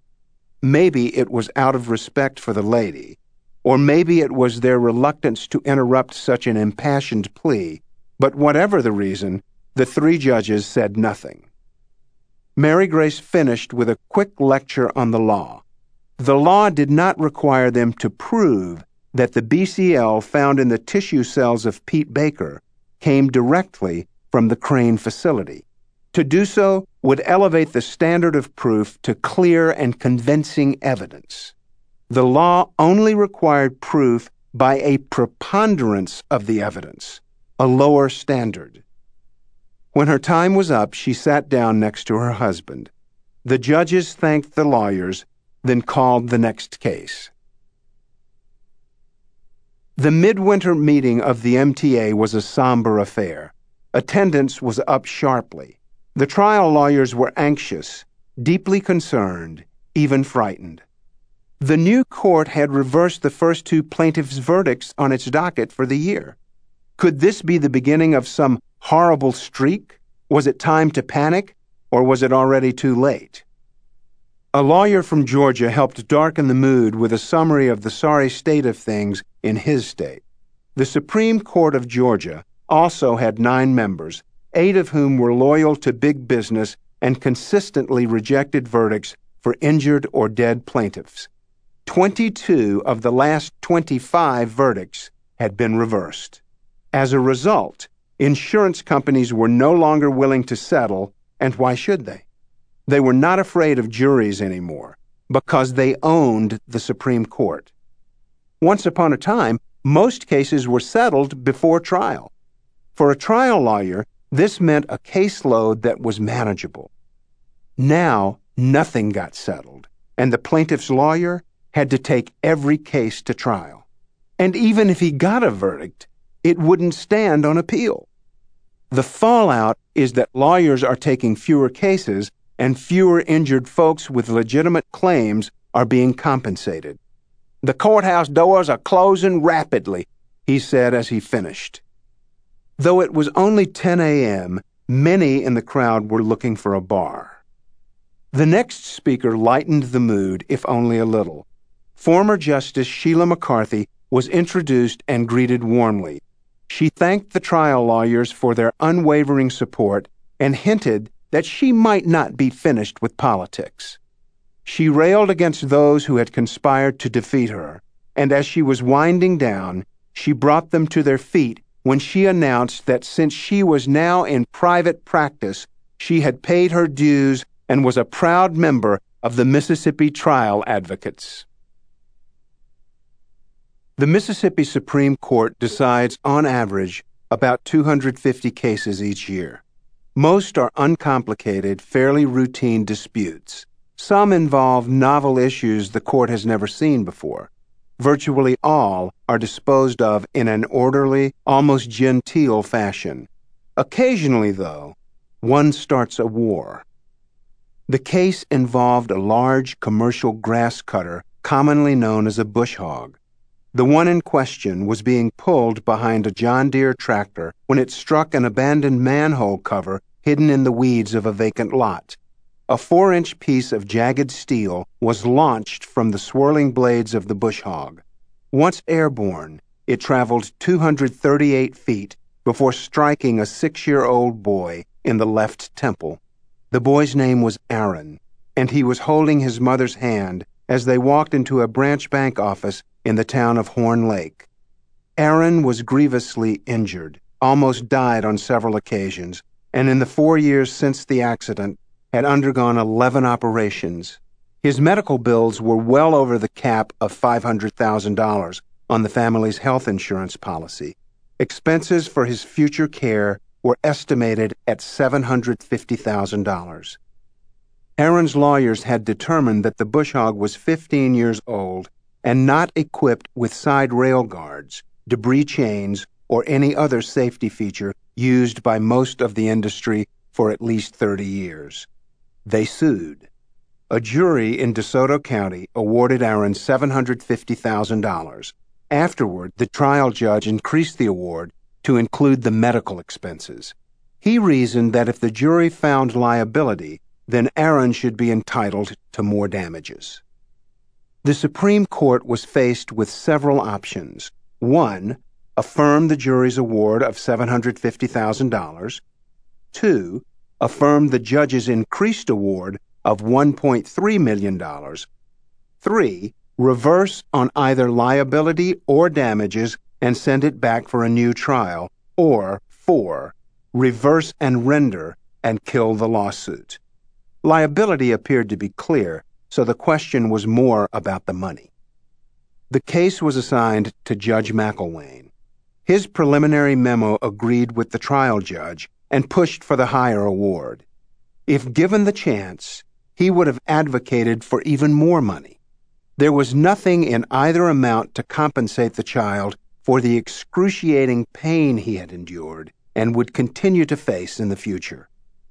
Speaker 1: Maybe it was out of respect for the lady, or maybe it was their reluctance to interrupt such an impassioned plea, but whatever the reason, The three judges said nothing. Mary Grace finished with a quick lecture on the law. The law did not require them to prove that the BCL found in the tissue cells of Pete Baker came directly from the Crane facility. To do so would elevate the standard of proof to clear and convincing evidence. The law only required proof by a preponderance of the evidence, a lower standard. When her time was up, she sat down next to her husband. The judges thanked the lawyers, then called the next case. The midwinter meeting of the MTA was a somber affair. Attendance was up sharply. The trial lawyers were anxious, deeply concerned, even frightened. The new court had reversed the first two plaintiffs' verdicts on its docket for the year. Could this be the beginning of some horrible streak? Was it time to panic, or was it already too late? A lawyer from Georgia helped darken the mood with a summary of the sorry state of things in his state. The Supreme Court of Georgia also had 9 members, 8 of whom were loyal to big business and consistently rejected verdicts for injured or dead plaintiffs. 22 of the last 25 verdicts had been reversed. As a result, insurance companies were no longer willing to settle, and why should they? They were not afraid of juries anymore, because they owned the Supreme Court. Once upon a time, most cases were settled before trial. For a trial lawyer, this meant a caseload that was manageable. Now, nothing got settled, and the plaintiff's lawyer had to take every case to trial. And even if he got a verdict, it wouldn't stand on appeal. The fallout is that lawyers are taking fewer cases and fewer injured folks with legitimate claims are being compensated. "The courthouse doors are closing rapidly," he said as he finished. Though it was only 10 a.m., many in the crowd were looking for a bar. The next speaker lightened the mood, if only a little. Former Justice Sheila McCarthy was introduced and greeted warmly. She thanked the trial lawyers for their unwavering support and hinted that she might not be finished with politics. She railed against those who had conspired to defeat her, and as she was winding down, she brought them to their feet when she announced that since she was now in private practice, she had paid her dues and was a proud member of the Mississippi Trial Advocates. The Mississippi Supreme Court decides, on average, about 250 cases each year. Most are uncomplicated, fairly routine disputes. Some involve novel issues the court has never seen before. Virtually all are disposed of in an orderly, almost genteel fashion. Occasionally, though, one starts a war. The case involved a large commercial grass cutter commonly known as a bush hog. The one in question was being pulled behind a John Deere tractor when it struck an abandoned manhole cover hidden in the weeds of a vacant lot. A 4-inch piece of jagged steel was launched from the swirling blades of the bush hog. Once airborne, it traveled 238 feet before striking a 6-year-old boy in the left temple. The boy's name was Aaron, and he was holding his mother's hand as they walked into a branch bank office in the town of Horn Lake. Aaron was grievously injured, almost died on several occasions, and in the 4 years since the accident had undergone 11 operations. His medical bills were well over the cap of $500,000 on the family's health insurance policy. Expenses for his future care were estimated at $750,000. Aaron's lawyers had determined that the bush hog was 15 years old and not equipped with side rail guards, debris chains, or any other safety feature used by most of the industry for at least 30 years. They sued. A jury in DeSoto County awarded Aaron $750,000. Afterward, the trial judge increased the award to include the medical expenses. He reasoned that if the jury found liability, then Aaron should be entitled to more damages. The Supreme Court was faced with several options. 1, affirm the jury's award of $750,000. 2. Affirm the judge's increased award of $1.3 million. 3. Reverse on either liability or damages and send it back for a new trial. Or 4. Reverse and render and kill the lawsuit. Liability appeared to be clear, so the question was more about the money. The case was assigned to Judge McElwain. His preliminary memo agreed with the trial judge and pushed for the higher award. If given the chance, he would have advocated for even more money. There was nothing in either amount to compensate the child for the excruciating pain he had endured and would continue to face in the future.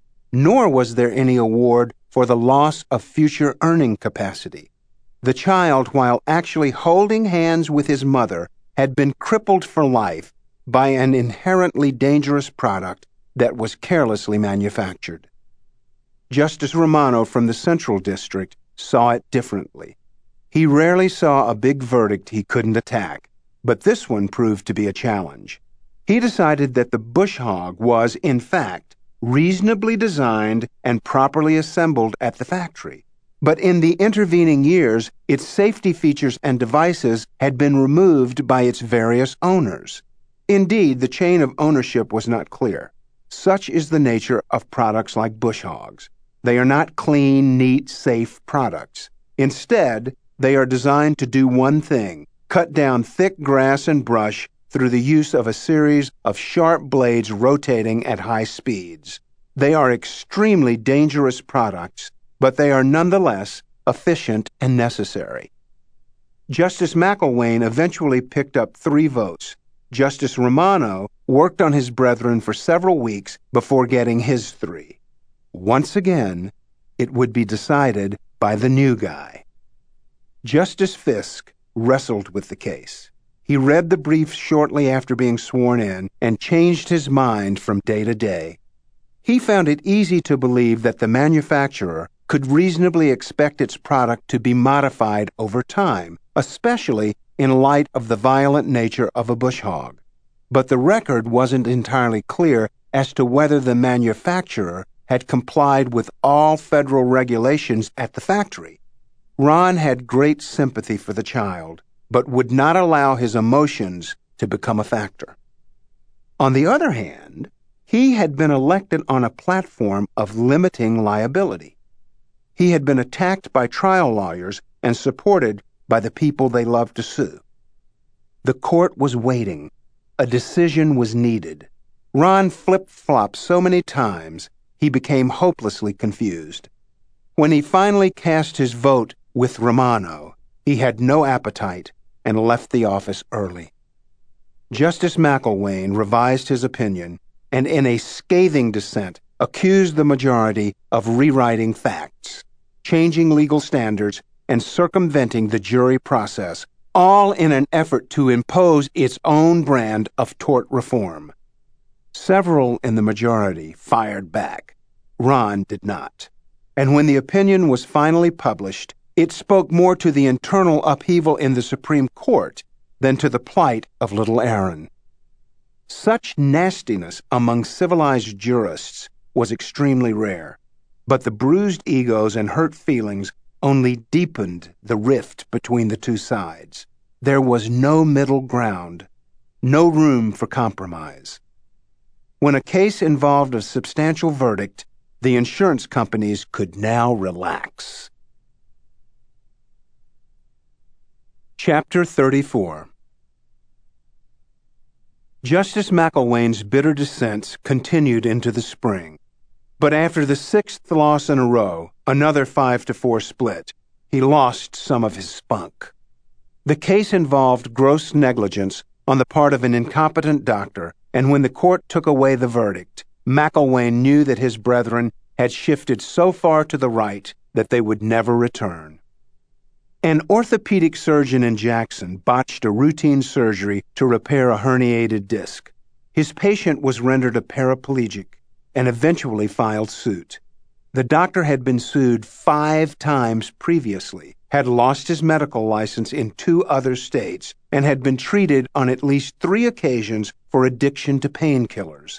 Speaker 1: Nor was there any award for the loss of future earning capacity. The child, while actually holding hands with his mother, had been crippled for life by an inherently dangerous product that was carelessly manufactured. Justice Romano from the Central District saw it differently. He rarely saw a big verdict he couldn't attack, but this one proved to be a challenge. He decided that the bush hog was, in fact, reasonably designed and properly assembled at the factory. But in the intervening years, its safety features and devices had been removed by its various owners. Indeed, the chain of ownership was not clear. Such is the nature of products like bush hogs. They are not clean, neat, safe products. Instead, they are designed to do one thing: cut down thick grass and brush through the use of a series of sharp blades rotating at high speeds. They are extremely dangerous products, but they are nonetheless efficient and necessary. Justice McElwain eventually picked up 3 votes. Justice Romano worked on his brethren for several weeks before getting his 3. Once again, it would be decided by the new guy. Justice Fisk wrestled with the case. He read the briefs shortly after being sworn in and changed his mind from day to day. He found it easy to believe that the manufacturer could reasonably expect its product to be modified over time, especially in light of the violent nature of a bush hog. But the record wasn't entirely clear as to whether the manufacturer had complied with all federal regulations at the factory. Ron had great sympathy for the child, but would not allow his emotions to become a factor. On the other hand, he had been elected on a platform of limiting liability. He had been attacked by trial lawyers and supported by the people they loved to sue. The court was waiting. A decision was needed. Ron flip-flopped so many times he became hopelessly confused. When he finally cast his vote with Romano, he had no appetite and left the office early. Justice McElwain revised his opinion and in a scathing dissent accused the majority of rewriting facts, changing legal standards, and circumventing the jury process, all in an effort to impose its own brand of tort reform. Several in the majority fired back. Ron did not. And when the opinion was finally published, it spoke more to the internal upheaval in the Supreme Court than to the plight of little Aaron. Such nastiness among civilized jurists was extremely rare, but the bruised egos and hurt feelings only deepened the rift between the two sides. There was no middle ground, no room for compromise. When a case involved a substantial verdict, the insurance companies could now relax. Chapter 34. Justice McElwain's bitter dissents continued into the spring. But after the 6th loss in a row, another 5-4 split, he lost some of his spunk. The case involved gross negligence on the part of an incompetent doctor, and when the court took away the verdict, McElwain knew that his brethren had shifted so far to the right that they would never return. An orthopedic surgeon in Jackson botched a routine surgery to repair a herniated disc. His patient was rendered a paraplegic and eventually filed suit. The doctor had been sued 5 times previously, had lost his medical license in 2 other states, and had been treated on at least 3 occasions for addiction to painkillers.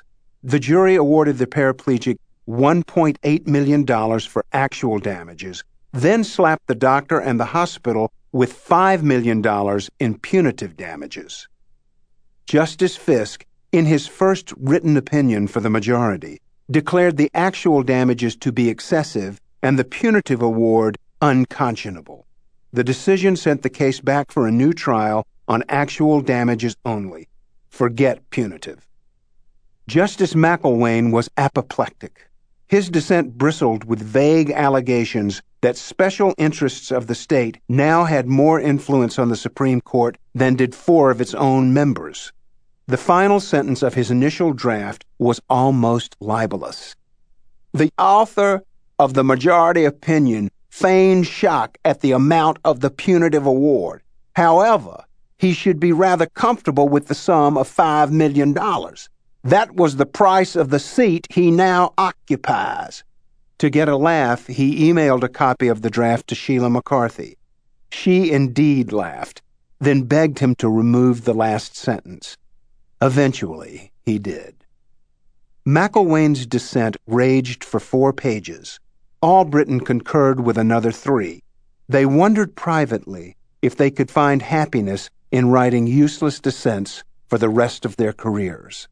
Speaker 1: The jury awarded the paraplegic $1.8 million for actual damages, then slapped the doctor and the hospital with $5 million in punitive damages. Justice Fisk, in his first written opinion for the majority, declared the actual damages to be excessive and the punitive award unconscionable. The decision sent the case back for a new trial on actual damages only. Forget punitive. Justice McElwain was apoplectic. His dissent bristled with vague allegations that special interests of the state now had more influence on the Supreme Court than did 4 of its own members. The final sentence of his initial draft was almost libelous. The author of the majority opinion feigned shock at the amount of the punitive award. However, he should be rather comfortable with the sum of $5 million. That was the price of the seat he now occupies. To get a laugh, he emailed a copy of the draft to Sheila McCarthy. She indeed laughed, then begged him to remove the last sentence. Eventually, he did. McElwain's dissent raged for 4 pages. Albritton concurred with another 3. They wondered privately if they could find happiness in writing useless dissents for the rest of their careers.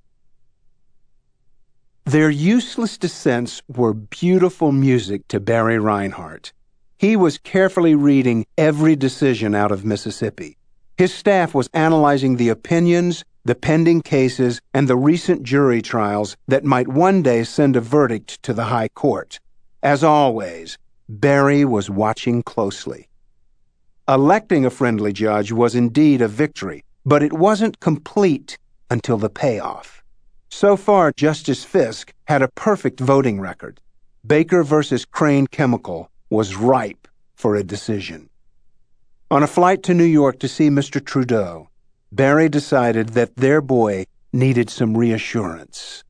Speaker 1: Their useless dissents were beautiful music to Barry Rinehart. He was carefully reading every decision out of Mississippi. His staff was analyzing the opinions, the pending cases, and the recent jury trials that might one day send a verdict to the High Court. As always, Barry was watching closely. Electing a friendly judge was indeed a victory, but it wasn't complete until the payoff. So far, Justice Fisk had a perfect voting record. Baker versus Crane Chemical was ripe for a decision. On a flight to New York to see Mr. Trudeau, Barry decided that their boy needed some reassurance.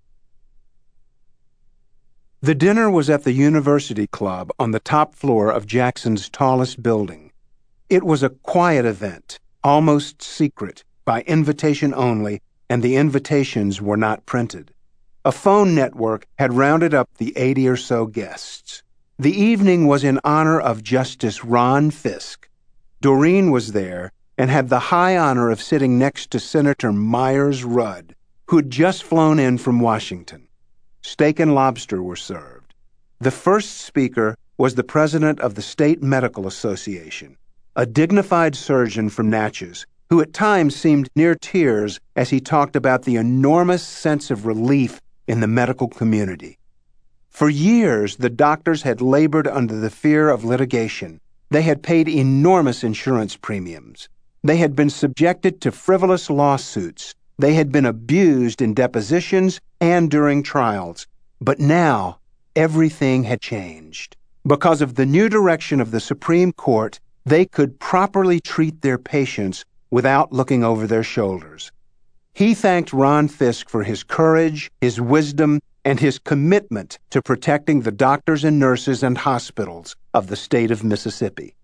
Speaker 1: The dinner was at the University Club on the top floor of Jackson's tallest building. It was a quiet event, almost secret, by invitation only, and the invitations were not printed. A phone network had rounded up the 80 or so guests. The evening was in honor of Justice Ron Fisk. Doreen was there and had the high honor of sitting next to Senator Myers Rudd, who'd just flown in from Washington. Steak and lobster were served. The first speaker was the president of the State Medical Association, a dignified surgeon from Natchez, who at times seemed near tears as he talked about the enormous sense of relief in the medical community. For years, the doctors had labored under the fear of litigation. They had paid enormous insurance premiums. They had been subjected to frivolous lawsuits. They had been abused in depositions and during trials. But now, everything had changed. Because of the new direction of the Supreme Court, they could properly treat their patients without looking over their shoulders. He thanked Ron Fisk for his courage, his wisdom, and his commitment to protecting the doctors and nurses and hospitals of the state of Mississippi.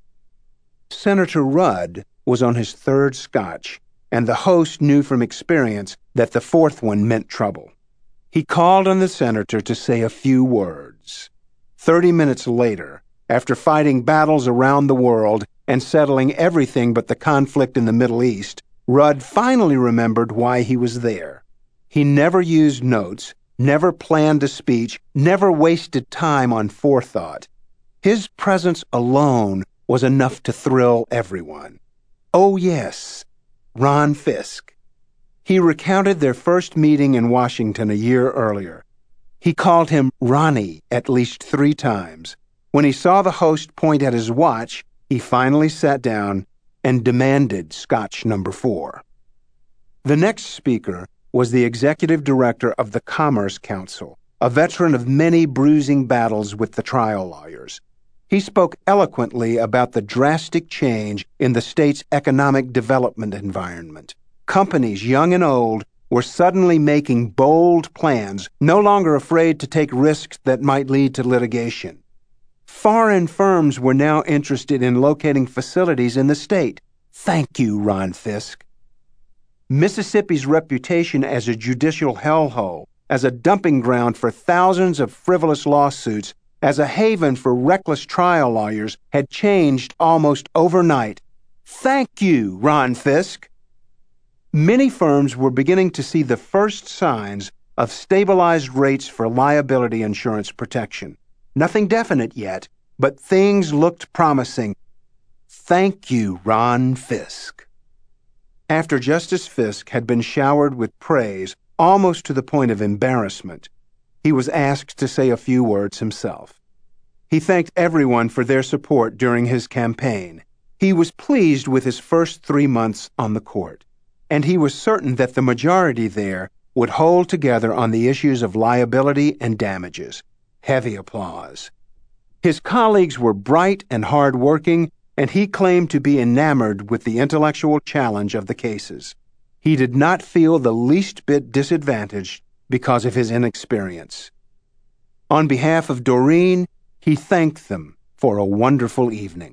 Speaker 1: Senator Rudd was on his 3rd scotch, and the host knew from experience that the 4th one meant trouble. He called on the senator to say a few words. 30 minutes later, after fighting battles around the world and settling everything but the conflict in the Middle East, Rudd finally remembered why he was there. He never used notes, never planned a speech, never wasted time on forethought. His presence alone was enough to thrill everyone. Oh yes, Ron Fisk. He recounted their first meeting in Washington a year earlier. He called him Ronnie at least 3 times. When he saw the host point at his watch, he finally sat down and demanded Scotch number 4. The next speaker was the executive director of the Commerce Council, a veteran of many bruising battles with the trial lawyers. He spoke eloquently about the drastic change in the state's economic development environment. Companies, young and old, were suddenly making bold plans, no longer afraid to take risks that might lead to litigation. Foreign firms were now interested in locating facilities in the state. Thank you, Ron Fisk. Mississippi's reputation as a judicial hellhole as a dumping ground for thousands of frivolous lawsuits, as a haven for reckless trial lawyers, had changed almost overnight. Thank you, Ron Fisk. Many firms were beginning to see the first signs of stabilized rates for liability insurance protection. Nothing definite yet, but things looked promising. Thank you, Ron Fisk. After Justice Fisk had been showered with praise, almost to the point of embarrassment, he was asked to say a few words himself. He thanked everyone for their support during his campaign. He was pleased with his first 3 months on the court, and he was certain that the majority there would hold together on the issues of liability and damages. Heavy applause. His colleagues were bright and hard-working, and he claimed to be enamored with the intellectual challenge of the cases. He did not feel the least bit disadvantaged because of his inexperience. On behalf of Doreen, he thanked them for a wonderful evening.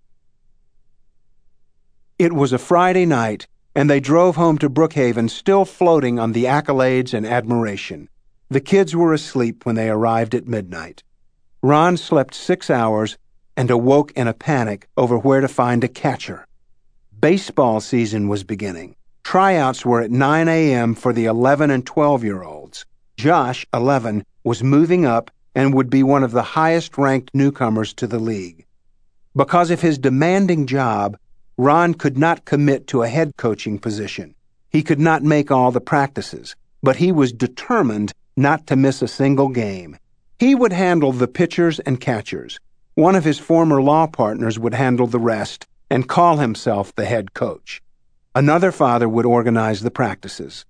Speaker 1: It was a Friday night, and they drove home to Brookhaven still floating on the accolades and admiration. The kids were asleep when they arrived at midnight. Ron slept 6 hours and awoke in a panic over where to find a catcher. Baseball season was beginning. Tryouts were at 9 a.m. for the 11 and 12-year-olds. Josh, 11, was moving up and would be one of the highest-ranked newcomers to the league. Because of his demanding job, Ron could not commit to a head coaching position. He could not make all the practices, but he was determined not to miss a single game. He would handle the pitchers and catchers. One of his former law partners would handle the rest and call himself the head coach. Another father would organize the practices.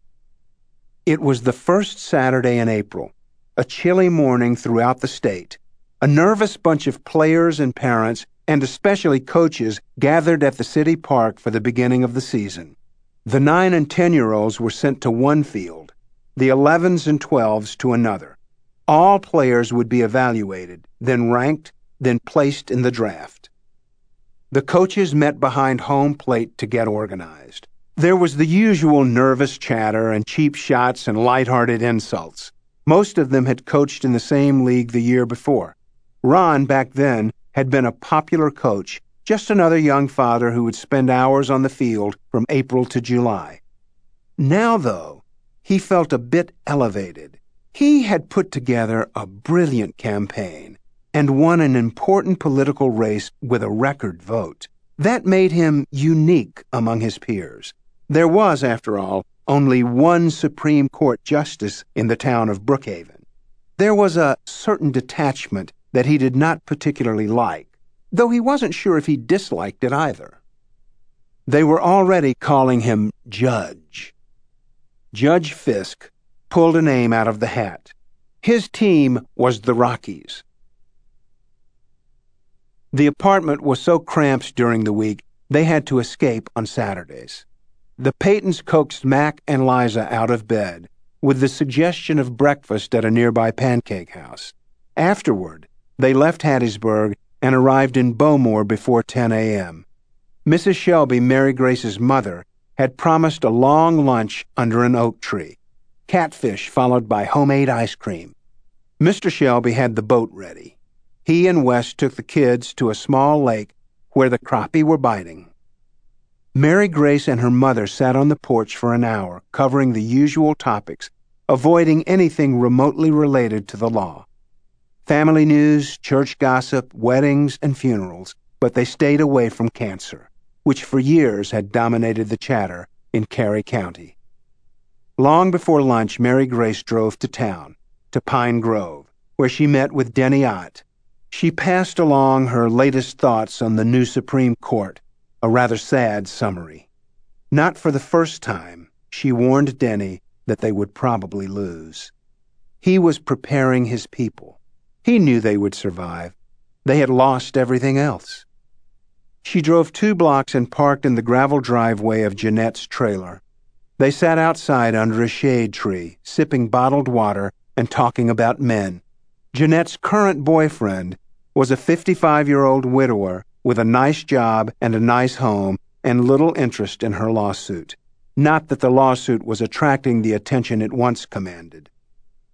Speaker 1: It was the first Saturday in April, a chilly morning throughout the state. A nervous bunch of players and parents, and especially coaches, gathered at the city park for the beginning of the season. The 9 and 10-year-olds were sent to one field, the 11s and 12s to another. All players would be evaluated, then ranked, then placed in the draft. The coaches met behind home plate to get organized. There was the usual nervous chatter and cheap shots and lighthearted insults. Most of them had coached in the same league the year before. Ron, back then, had been a popular coach, just another young father who would spend hours on the field from April to July. Now, though, he felt a bit elevated. He had put together a brilliant campaign and won an important political race with a record vote. That made him unique among his peers. There was, after all, only one Supreme Court justice in the town of Brookhaven. There was a certain detachment that he did not particularly like, though he wasn't sure if he disliked it either. They were already calling him Judge. Judge Fisk pulled a name out of the hat. His team was the Rockies. The apartment was so cramped during the week, they had to escape on Saturdays. The Paytons coaxed Mac and Liza out of bed with the suggestion of breakfast at a nearby pancake house. Afterward, they left Hattiesburg and arrived in Bowmore before 10 a.m. Mrs. Shelby, Mary Grace's mother, had promised a long lunch under an oak tree, catfish followed by homemade ice cream. Mr. Shelby had the boat ready. He and Wes took the kids to a small lake where the crappie were biting. Mary Grace and her mother sat on the porch for an hour, covering the usual topics, avoiding anything remotely related to the law. Family news, church gossip, weddings, and funerals, but they stayed away from cancer, which for years had dominated the chatter in Carey County. Long before lunch, Mary Grace drove to town, to Pine Grove, where she met with Denny Ott. She passed along her latest thoughts on the new Supreme Court, a rather sad summary. Not for the first time, she warned Denny that they would probably lose. He was preparing his people. He knew they would survive. They had lost everything else. She drove 2 blocks and parked in the gravel driveway of Jeanette's trailer. They sat outside under a shade tree, sipping bottled water and talking about men. Jeanette's current boyfriend was a 55-year-old widower with a nice job and a nice home and little interest in her lawsuit. Not that the lawsuit was attracting the attention it once commanded.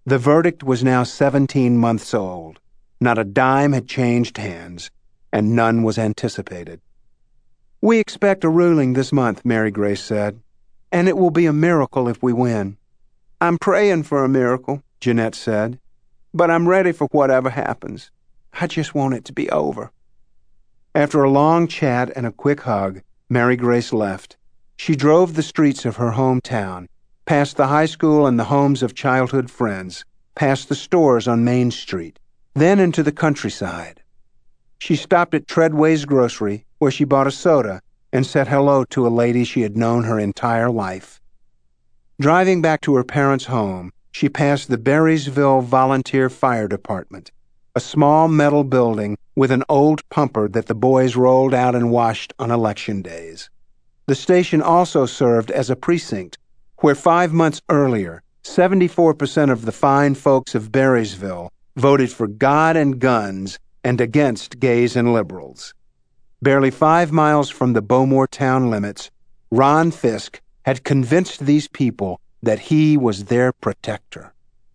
Speaker 1: The verdict was now 17 months old. Not a dime had changed hands, and none was anticipated. "We expect a ruling this month," Mary Grace said, "and it will be a miracle if we win." "I'm praying for a miracle," Jeanette said, "but I'm ready for whatever happens. I just want it to be over." After a long chat and a quick hug, Mary Grace left. She drove the streets of her hometown, past the high school and the homes of childhood friends, past the stores on Main Street, then into the countryside. She stopped at Treadway's grocery, where she bought a soda and said hello to a lady she had known her entire life. Driving back to her parents' home, she passed the Berrysville Volunteer Fire Department, a small metal building with an old pumper that the boys rolled out and washed on election days. The station also served as a precinct, where 5 months earlier, 74% of the fine folks of Berrysville voted for God and guns and against gays and liberals. Barely 5 miles from the Bowmore town limits, Ron Fisk had convinced these people that he was their protector.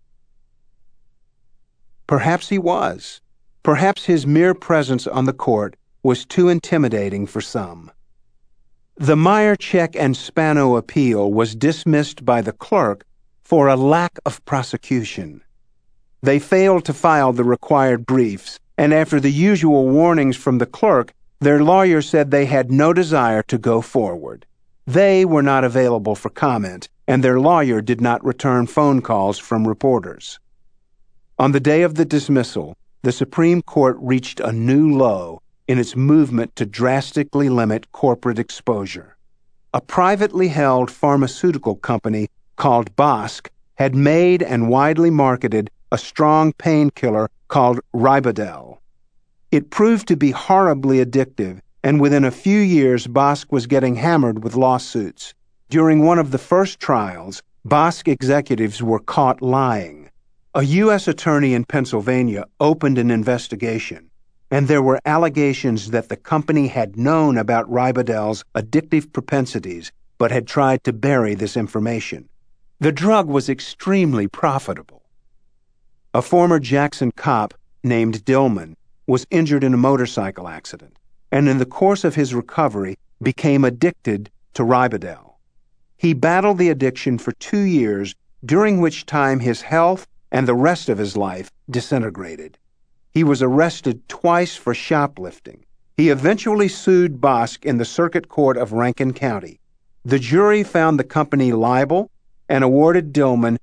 Speaker 1: Perhaps he was. Perhaps his mere presence on the court was too intimidating for some. The Meyercheck and Spano appeal was dismissed by the clerk for a lack of prosecution. They failed to file the required briefs, and after the usual warnings from the clerk, their lawyer said they had no desire to go forward. They were not available for comment, and their lawyer did not return phone calls from reporters. On the day of the dismissal, the Supreme Court reached a new low in its movement to drastically limit corporate exposure. A privately held pharmaceutical company called Bosc had made and widely marketed a strong painkiller called Ribadel. It proved to be horribly addictive, and within a few years Bosc was getting hammered with lawsuits. During one of the first trials, Bosc executives were caught lying. A U.S. attorney in Pennsylvania opened an investigation, and there were allegations that the company had known about Ribadel's addictive propensities but had tried to bury this information. The drug was extremely profitable. A former Jackson cop named Dillman was injured in a motorcycle accident, and in the course of his recovery became addicted to Ribadel. He battled the addiction for 2 years, during which time his health and the rest of his life disintegrated. He was arrested twice for shoplifting. He eventually sued Bosc in the Circuit Court of Rankin County. The jury found the company liable and awarded Dillman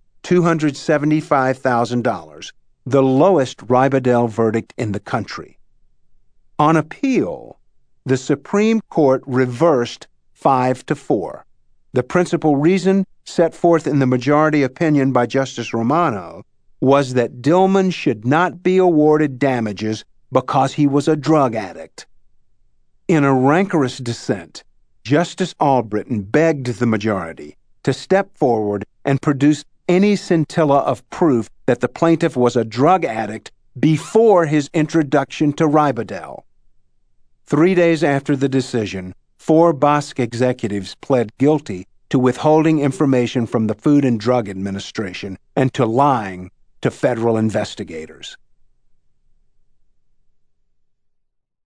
Speaker 1: $275,000, the lowest Ribadel verdict in the country. On appeal, the Supreme Court reversed 5-4. The principal reason, set forth in the majority opinion by Justice Romano, was that Dillman should not be awarded damages because he was a drug addict. In a rancorous dissent, Justice Albritton begged the majority to step forward and produce any scintilla of proof that the plaintiff was a drug addict before his introduction to Ribadel. 3 days after the decision, 4 Bosc executives pled guilty to withholding information from the Food and Drug Administration and to lying to federal investigators.